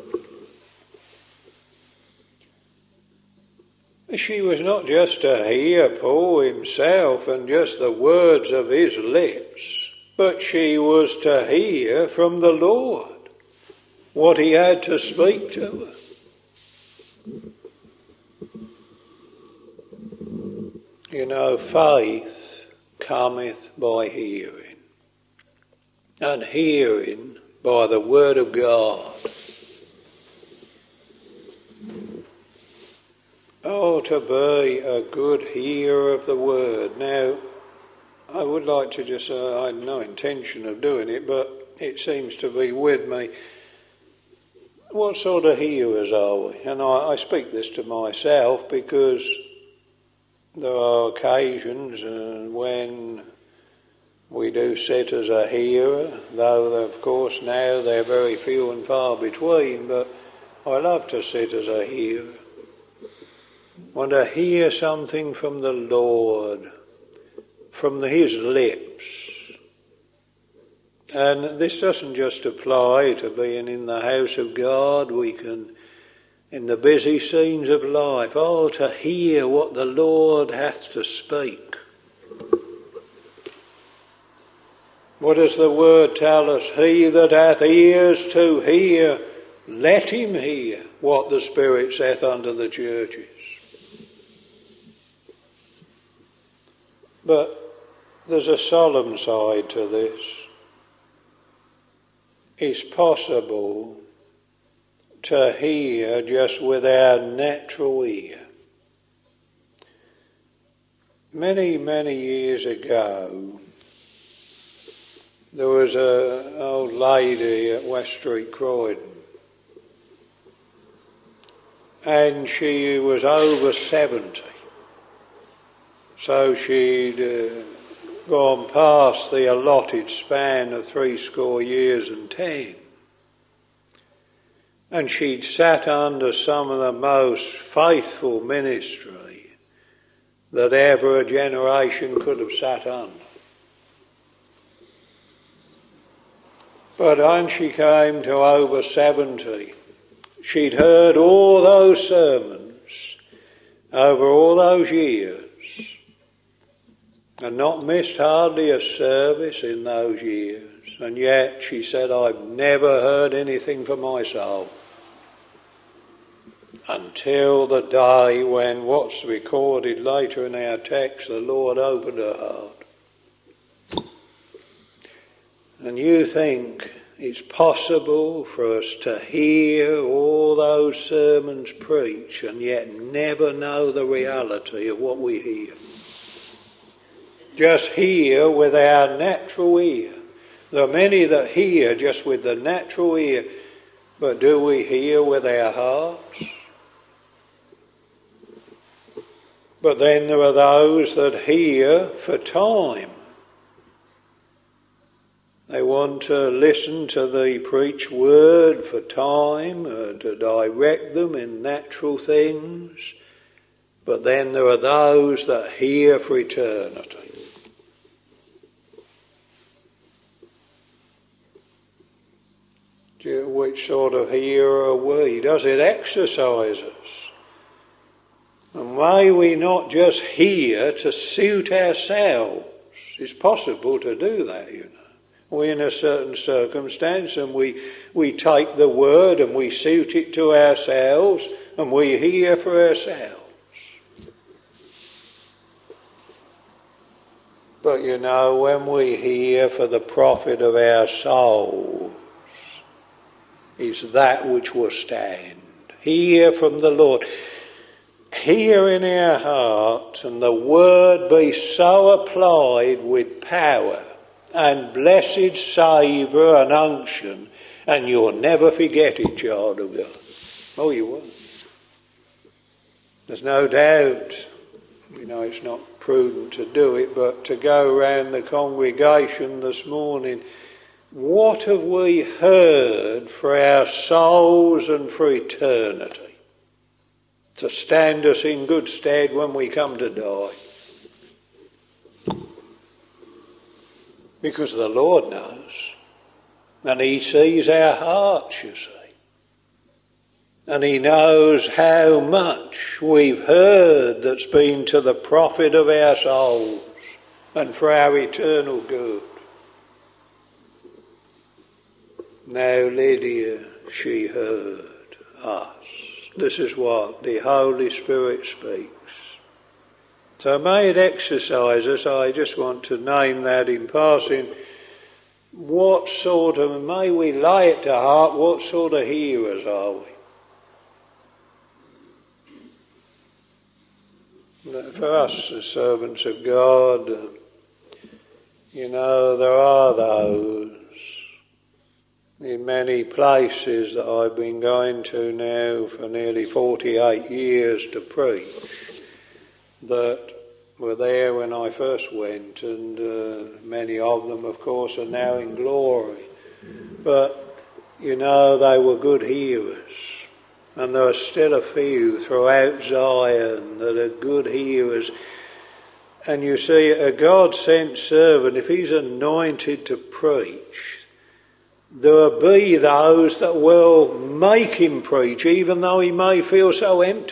She was not just to hear Paul himself and just the words of his lips, but she was to hear from the Lord what he had to speak to her. You know, faith cometh by hearing, and hearing by the word of God. Oh, to be a good hearer of the word. Now, I would like to just, uh, I had no intention of doing it, but it seems to be with me. What sort of hearers are we? And I, I speak this to myself because there are occasions uh, when we do sit as a hearer, though of course now they're very few and far between, but I love to sit as a hearer. I want to hear something from the Lord, from his lips. And this doesn't just apply to being in the house of God. We can, in the busy scenes of life, oh, to hear what the Lord hath to speak. What does the word tell us? He that hath ears to hear, let him hear what the Spirit saith unto the churches. But there's a solemn side to this. it's possible to hear just with our natural ear. Many, many years ago, there was an old lady at West Street, Croydon, and she was over seventy. So she'd uh, gone past the allotted span of three score years and ten. And she'd sat under some of the most faithful ministry that ever a generation could have sat under. But when she came to over seventy, she'd heard all those sermons over all those years and not missed hardly a service in those years. And yet she said, I've never heard anything for my soul. Until the day when, what's recorded later in our text, the Lord opened her heart. And you think it's possible for us to hear all those sermons preached and yet never know the reality of what we hear? Just hear with our natural ear. There are many that hear just with the natural ear, but do we hear with our hearts? But then there are those that hear for time. They want to listen to the preached word for time, uh, to direct them in natural things. But then there are those that hear for eternity. Which sort of hearer are we? Does it exercise us? And may we not just hear to suit ourselves? It's possible to do that, you know. We're in a certain circumstance and we, we take the word and we suit it to ourselves and we hear for ourselves. But you know, when we hear for the profit of our souls, it's that which will stand. Hear from the Lord. Hear in our heart, and the word be so applied with power and blessed savour and unction, and you'll never forget it, child of God. Oh, you won't. There's no doubt, you know, it's not prudent to do it, but to go round the congregation this morning, what have we heard for our souls and for eternity to stand us in good stead when we come to die? Because the Lord knows, and he sees our hearts, you see. And he knows how much we've heard that's been to the profit of our souls and for our eternal good. Now Lydia, she heard us. This is what the Holy Spirit speaks. So may it exercise us. I just want to name that in passing. What sort of, may we lay it to heart, what sort of hearers are we? For us as servants of God, you know, there are those in many places that I've been going to now for nearly forty-eight years to preach, that were there when I first went, and uh, many of them, of course, are now in glory. But, you know, they were good hearers, and there are still a few throughout Zion that are good hearers. And you see, a God-sent servant, if he's anointed to preach, there will be those that will make him preach, even though he may feel so empty.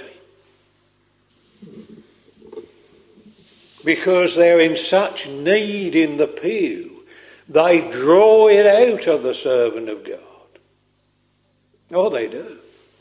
Because they're in such need in the pew, they draw it out of the servant of God. Oh, they do.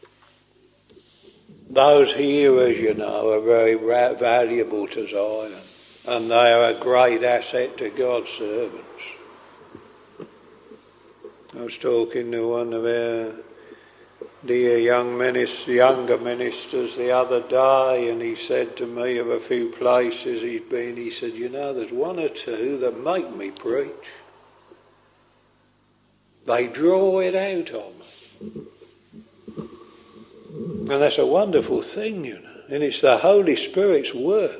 Those hearers, you know, are very valuable to Zion, and they are a great asset to God's servants. I was talking to one of our dear young ministers, younger ministers the other day, and he said to me of a few places he'd been, he said, you know, there's one or two that make me preach. They draw it out of me. And that's a wonderful thing, you know, and it's the Holy Spirit's work.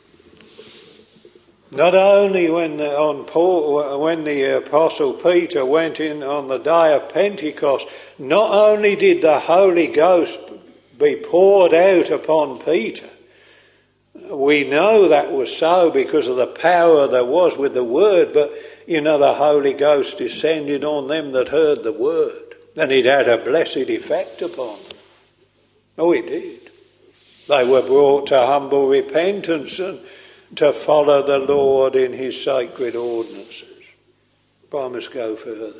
Not only when the, on Paul, when the Apostle Peter went in on the day of Pentecost, not only did the Holy Ghost be poured out upon Peter, we know that was so because of the power there was with the word, but you know the Holy Ghost descended on them that heard the word, and it had a blessed effect upon them. Oh, it did. They were brought to humble repentance and to follow the Lord in his sacred ordinances. But I must go further.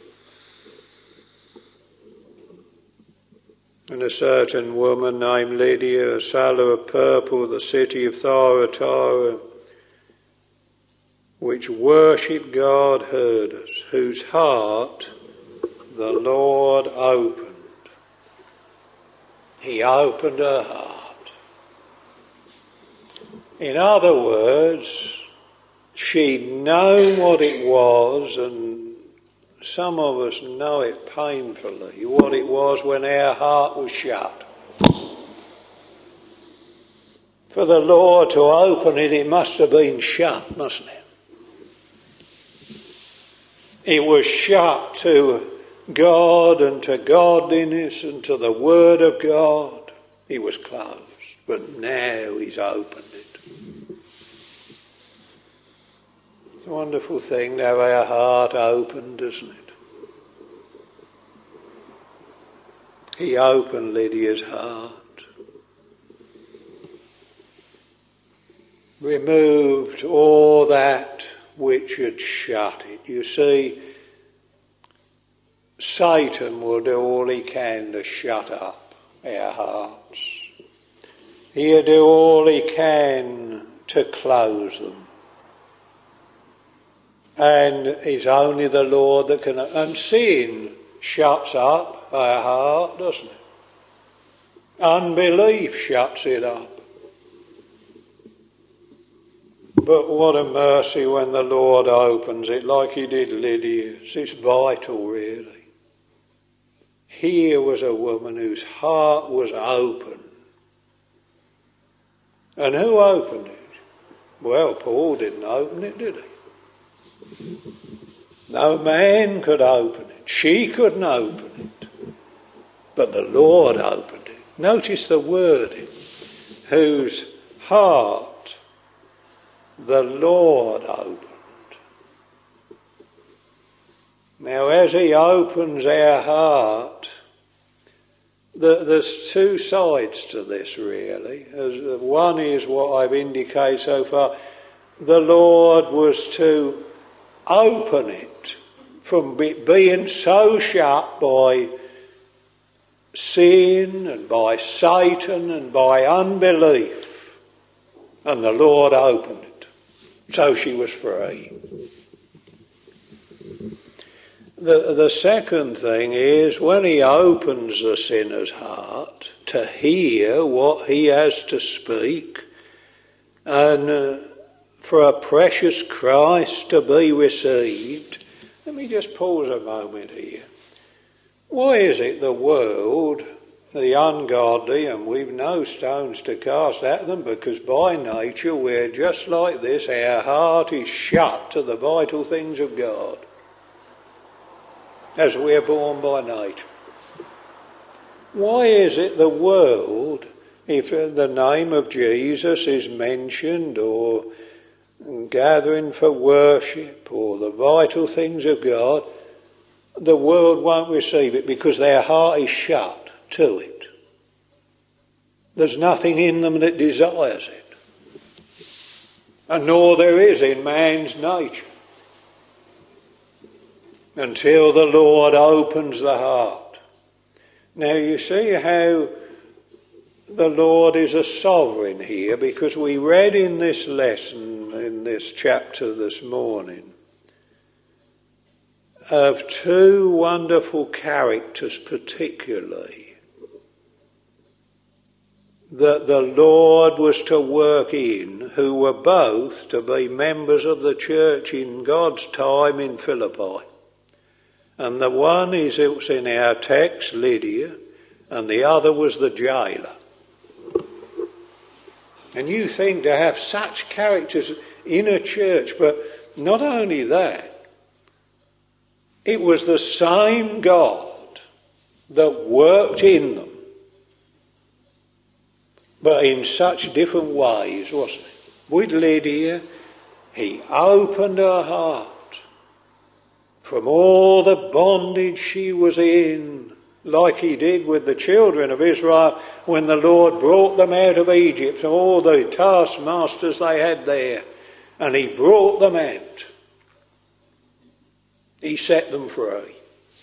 And a certain woman named Lydia, a seller of purple, the city of Thyatira, which worshipped God, heard us, whose heart the Lord opened. He opened her heart. In other words, she'd known what it was, and some of us know it painfully, what it was when our heart was shut. For the Lord to open it, it must have been shut, mustn't it? It was shut to God and to godliness and to the Word of God. It was closed, but now he's opened it. It's a wonderful thing to have our heart opened, isn't it? He opened Lydia's heart. Removed all that which had shut it. You see, Satan will do all he can to shut up our hearts. He'll do all he can to close them. And it's only the Lord that can... And sin shuts up our heart, doesn't it? Unbelief shuts it up. But what a mercy when the Lord opens it, like he did Lydia's. It's vital, really. Here was a woman whose heart was open. And who opened it? Well, Paul didn't open it, did he? No man could open it. She couldn't open it. But the Lord opened it. Notice the word, whose heart the Lord opened. Now, as he opens our heart, the, there's two sides to this, really. As, one is what I've indicated so far. The Lord was to open it from be, being so shut by sin and by Satan and by unbelief. And the Lord opened it. So she was free. The, the second thing is when he opens the sinner's heart to hear what he has to speak and uh, for a precious Christ to be received. Let me just pause a moment here. Why is it the world, the ungodly, and we've no stones to cast at them because by nature we're just like this, our heart is shut to the vital things of God as we're born by nature. Why is it the world, if the name of Jesus is mentioned or gathering for worship or the vital things of God, the world won't receive it because their heart is shut to it. There's nothing in them that desires it. And nor there is in man's nature. Until the Lord opens the heart. Now you see how the Lord is a sovereign here, because we read in this lesson, in this chapter this morning, of two wonderful characters particularly that the Lord was to work in, who were both to be members of the church in God's time in Philippi. And the one is, it was in our text, Lydia, and the other was the jailer. And you think to have such characters in a church, but not only that, it was the same God that worked in them, but in such different ways, wasn't it? With Lydia, he opened her heart from all the bondage she was in, like he did with the children of Israel when the Lord brought them out of Egypt and all the taskmasters they had there, and he brought them out. He set them free.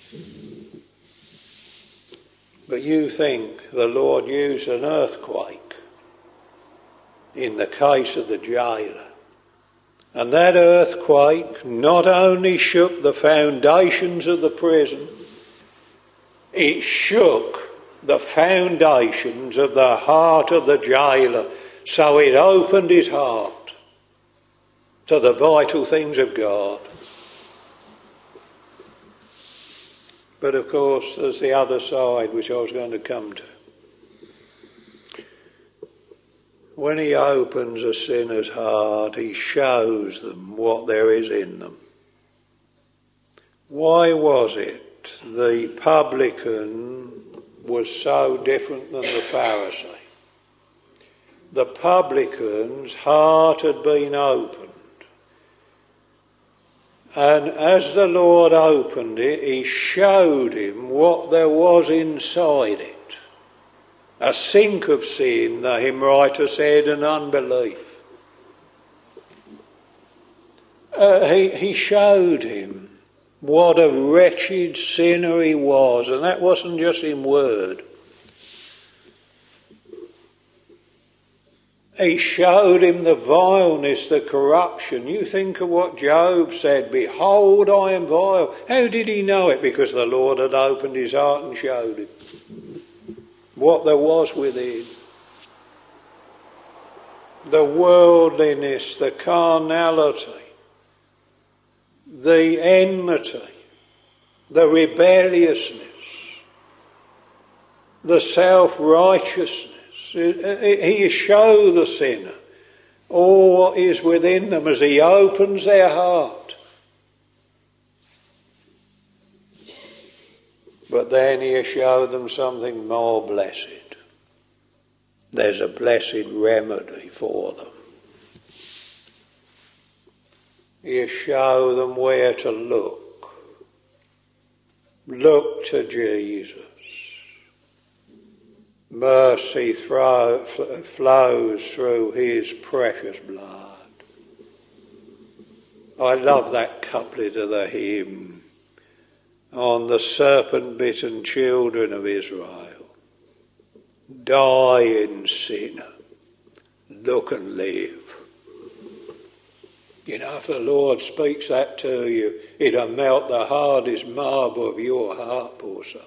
But you think the Lord used an earthquake in the case of the jailer. And that earthquake not only shook the foundations of the prison, it shook the foundations of the heart of the jailer, so it opened his heart to the vital things of God. But of course, there's the other side, which I was going to come to. When he opens a sinner's heart, he shows them what there is in them. Why was it the publican was so different than the Pharisee? The publican's heart had been opened. And as the Lord opened it, he showed him what there was inside it. A sink of sin, the hymn writer said, and unbelief. Uh, he, he showed him what a wretched sinner he was, and that wasn't just in word. He showed him the vileness, the corruption. You think of what Job said, behold, I am vile. How did he know it? Because the Lord had opened his heart and showed him what there was within. The worldliness, the carnality, the enmity, the rebelliousness, the self-righteousness. He shows the sinner all what is within them as he opens their heart. But then he showed them something more blessed. There's a blessed remedy for them. He showed them where to look. Look to Jesus. Mercy thro- flows through his precious blood. I love that couplet of the hymn. On the serpent-bitten children of Israel, dying sinner, look and live. You know, if the Lord speaks that to you, it'll melt the hardest marble of your heart, poor soul.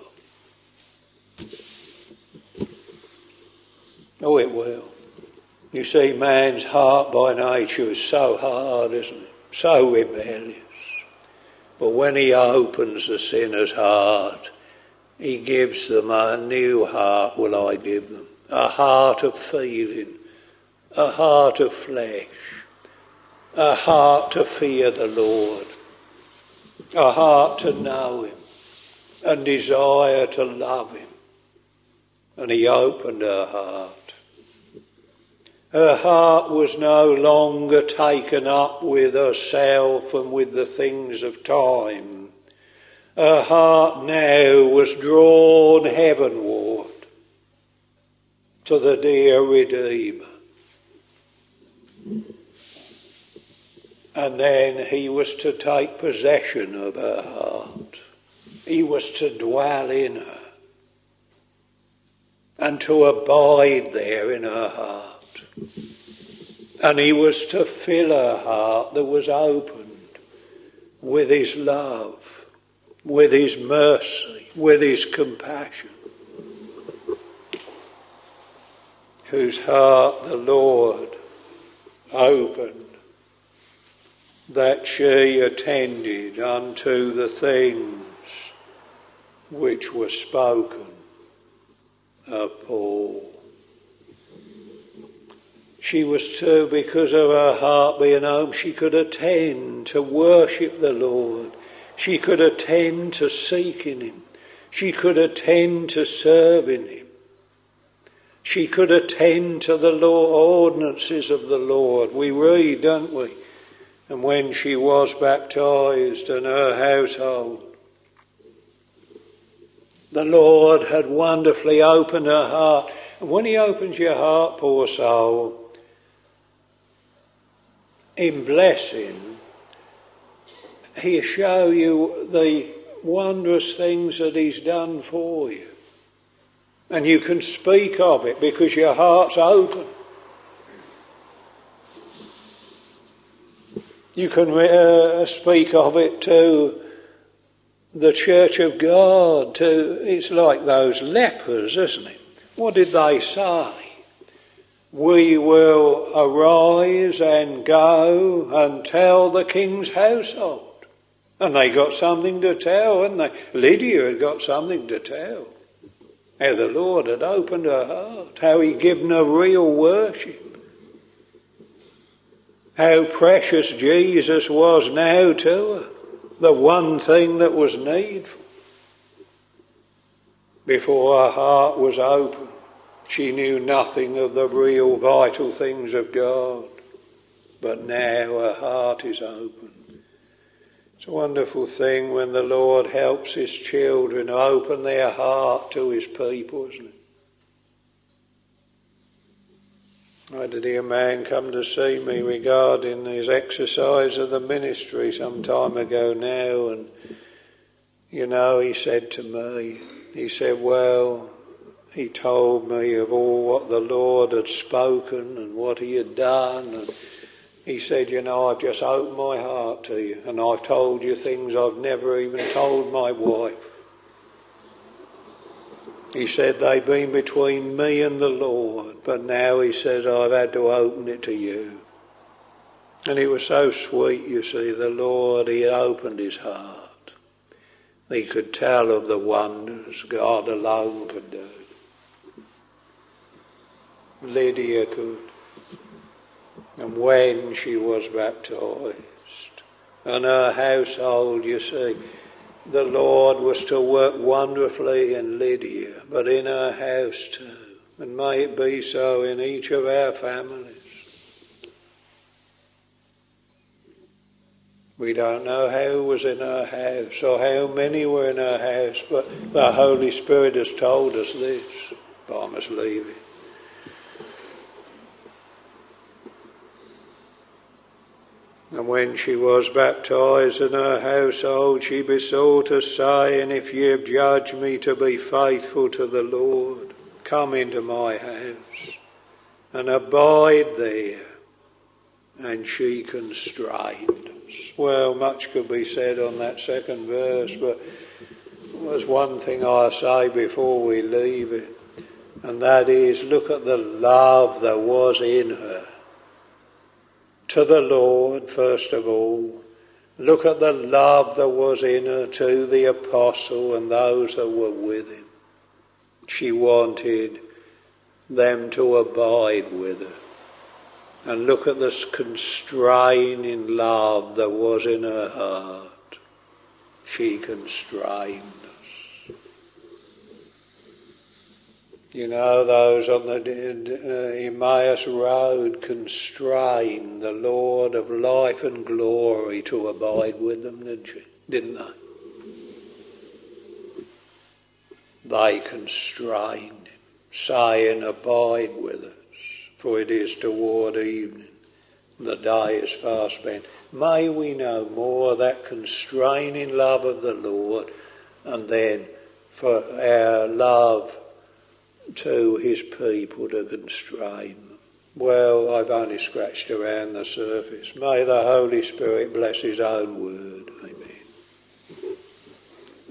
Oh, it will. You see, man's heart by nature is so hard, isn't it? So rebellious. But when he opens the sinner's heart, he gives them a new heart will I give them. A heart of feeling, a heart of flesh, a heart to fear the Lord, a heart to know him and desire to love him. And he opened her heart. Her heart was no longer taken up with herself and with the things of time. Her heart now was drawn heavenward to the dear Redeemer. And then he was to take possession of her heart. He was to dwell in her and to abide there in her heart. And he was to fill her heart that was opened with his love with his mercy, with his compassion, whose heart the Lord opened, that she attended unto the things which were spoken of Paul. She was too, because of her heart being open, she could attend to worship the Lord. She could attend to seeking him. She could attend to serving him. She could attend to the law ordinances of the Lord. We read, don't we? And when she was baptized and her household, the Lord had wonderfully opened her heart. And when he opens your heart, poor soul, in blessing, he'll show you the wondrous things that he's done for you. And you can speak of it because your heart's open. You can uh, speak of it to the Church of God. To it's like those lepers, isn't it? What did they say? We will arise and go and tell the king's household. And they got something to tell, hadn't they? Lydia had got something to tell. How the Lord had opened her heart. How he'd given her real worship. How precious Jesus was now to her. The one thing that was needful. Before her heart was open, she knew nothing of the real vital things of God. But now her heart is open. It's a wonderful thing when the Lord helps his children open their heart to his people, isn't it? I did hear a man come to see me regarding his exercise of the ministry some time ago now, and you know, he said to me, he said, well, he told me of all what the Lord had spoken and what he had done, and he said, you know, I've just opened my heart to you, and I've told you things I've never even told my wife. He said, they've been between me and the Lord, but now he says, I've had to open it to you. And it was so sweet, you see, the Lord, he had opened his heart. He could tell of the wonders God alone could do. Lydia could. And when she was baptized, and her household, you see, the Lord was to work wonderfully in Lydia, but in her house too. And may it be so in each of our families. We don't know who was in her house or how many were in her house, but the Holy Spirit has told us this. But I must leave it. And when she was baptized in her household, she besought us, saying, if ye have judged me to be faithful to the Lord, come into my house and abide there. And she constrained us. Well, much could be said on that second verse, but there's one thing I say before we leave it, and that is, look at the love that was in her. To the Lord, first of all. Look at the love that was in her to the apostle and those that were with him. She wanted them to abide with her. And look at this constraining love that was in her heart. She constrained us. You know, those on the uh, Emmaus Road constrained the Lord of life and glory to abide with them, didn't she? Didn't they? They constrained him, saying, abide with us, for it is toward evening. The day is far spent. May we know more of that constraining love of the Lord, and then for our love to his people to constrain them. Well, I've only scratched around the surface. May the Holy Spirit bless his own word. Amen.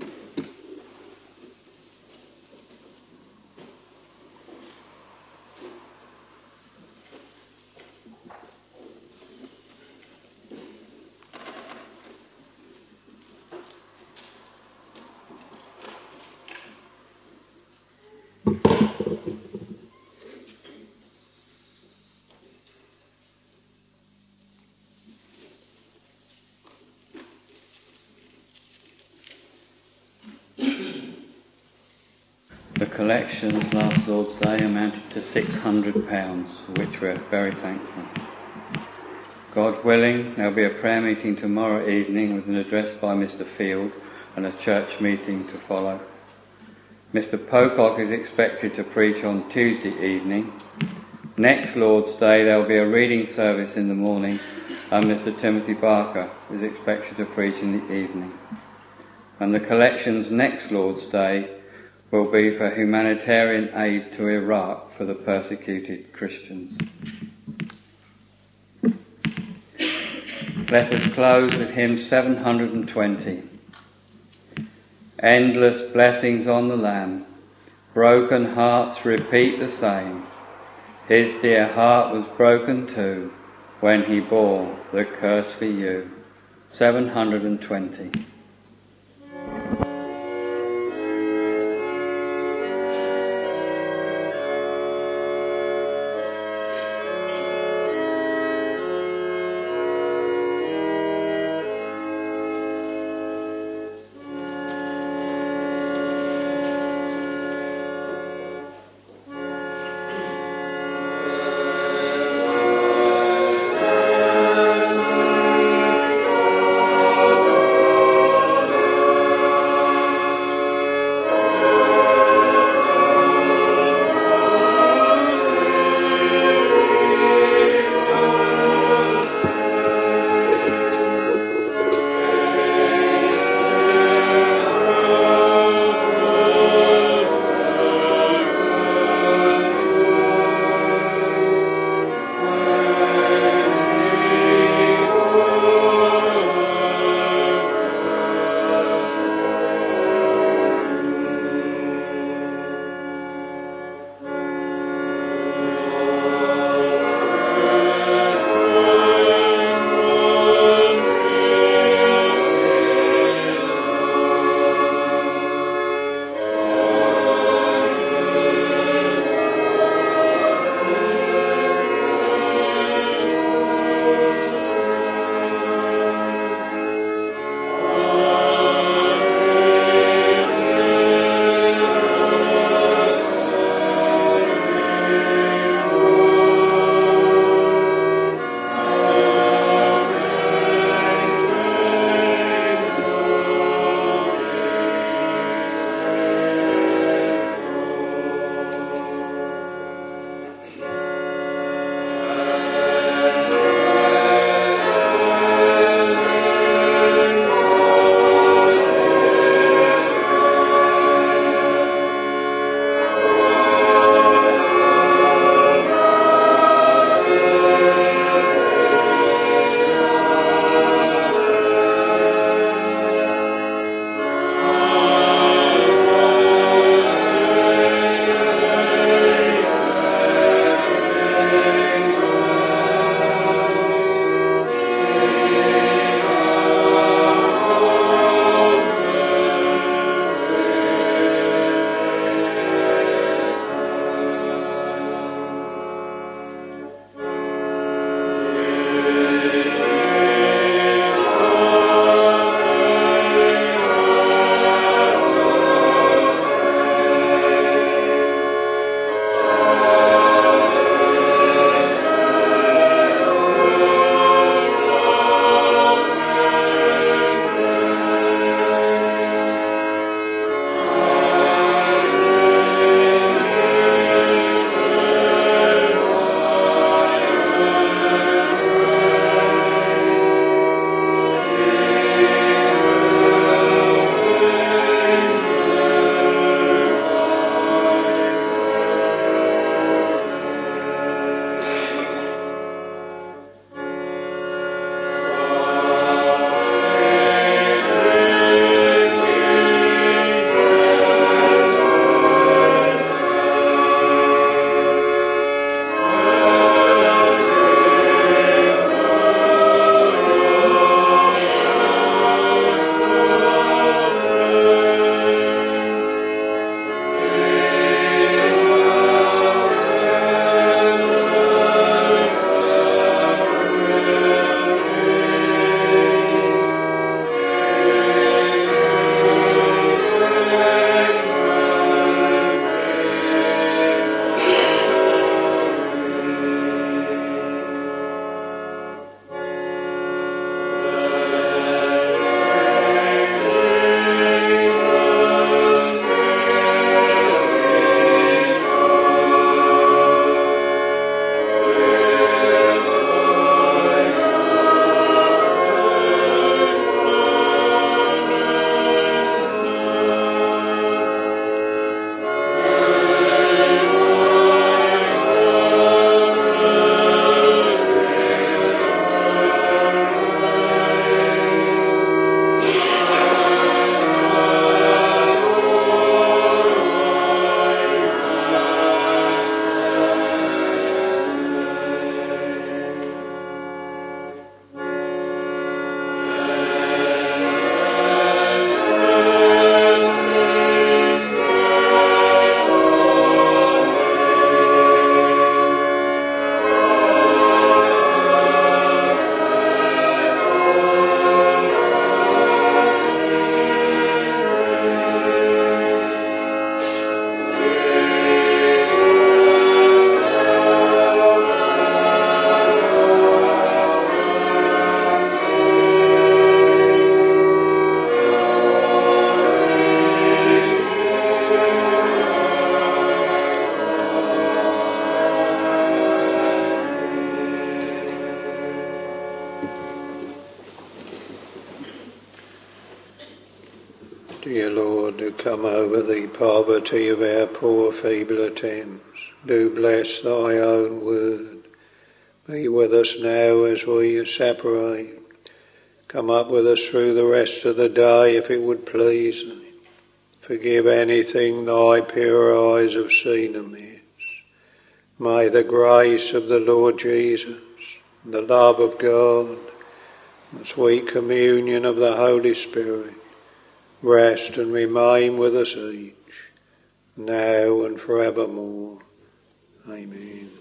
collections last Lord's Day amounted to six hundred pounds, for which we're very thankful. God willing, there'll be a prayer meeting tomorrow evening with an address by Mister Field and a church meeting to follow. Mister Pocock is expected to preach on Tuesday evening. Next Lord's Day there'll be a reading service in the morning, and Mister Timothy Barker is expected to preach in the evening. And the collections next Lord's Day will be for humanitarian aid to Iraq for the persecuted Christians. Let us close with hymn seven hundred twenty. Endless blessings on the Lamb, broken hearts repeat the same. His dear heart was broken too, when he bore the curse for you. seven hundred twenty. Amen. you, Lord, to come over the poverty of our poor feeble attempts. Do bless thy own word. Be with us now as we separate. Come up with us through the rest of the day if it would please thee. Forgive anything thy pure eyes have seen amiss. May the grace of the Lord Jesus, the love of God, the sweet communion of the Holy Spirit rest and remain with us each, now and forevermore. Amen.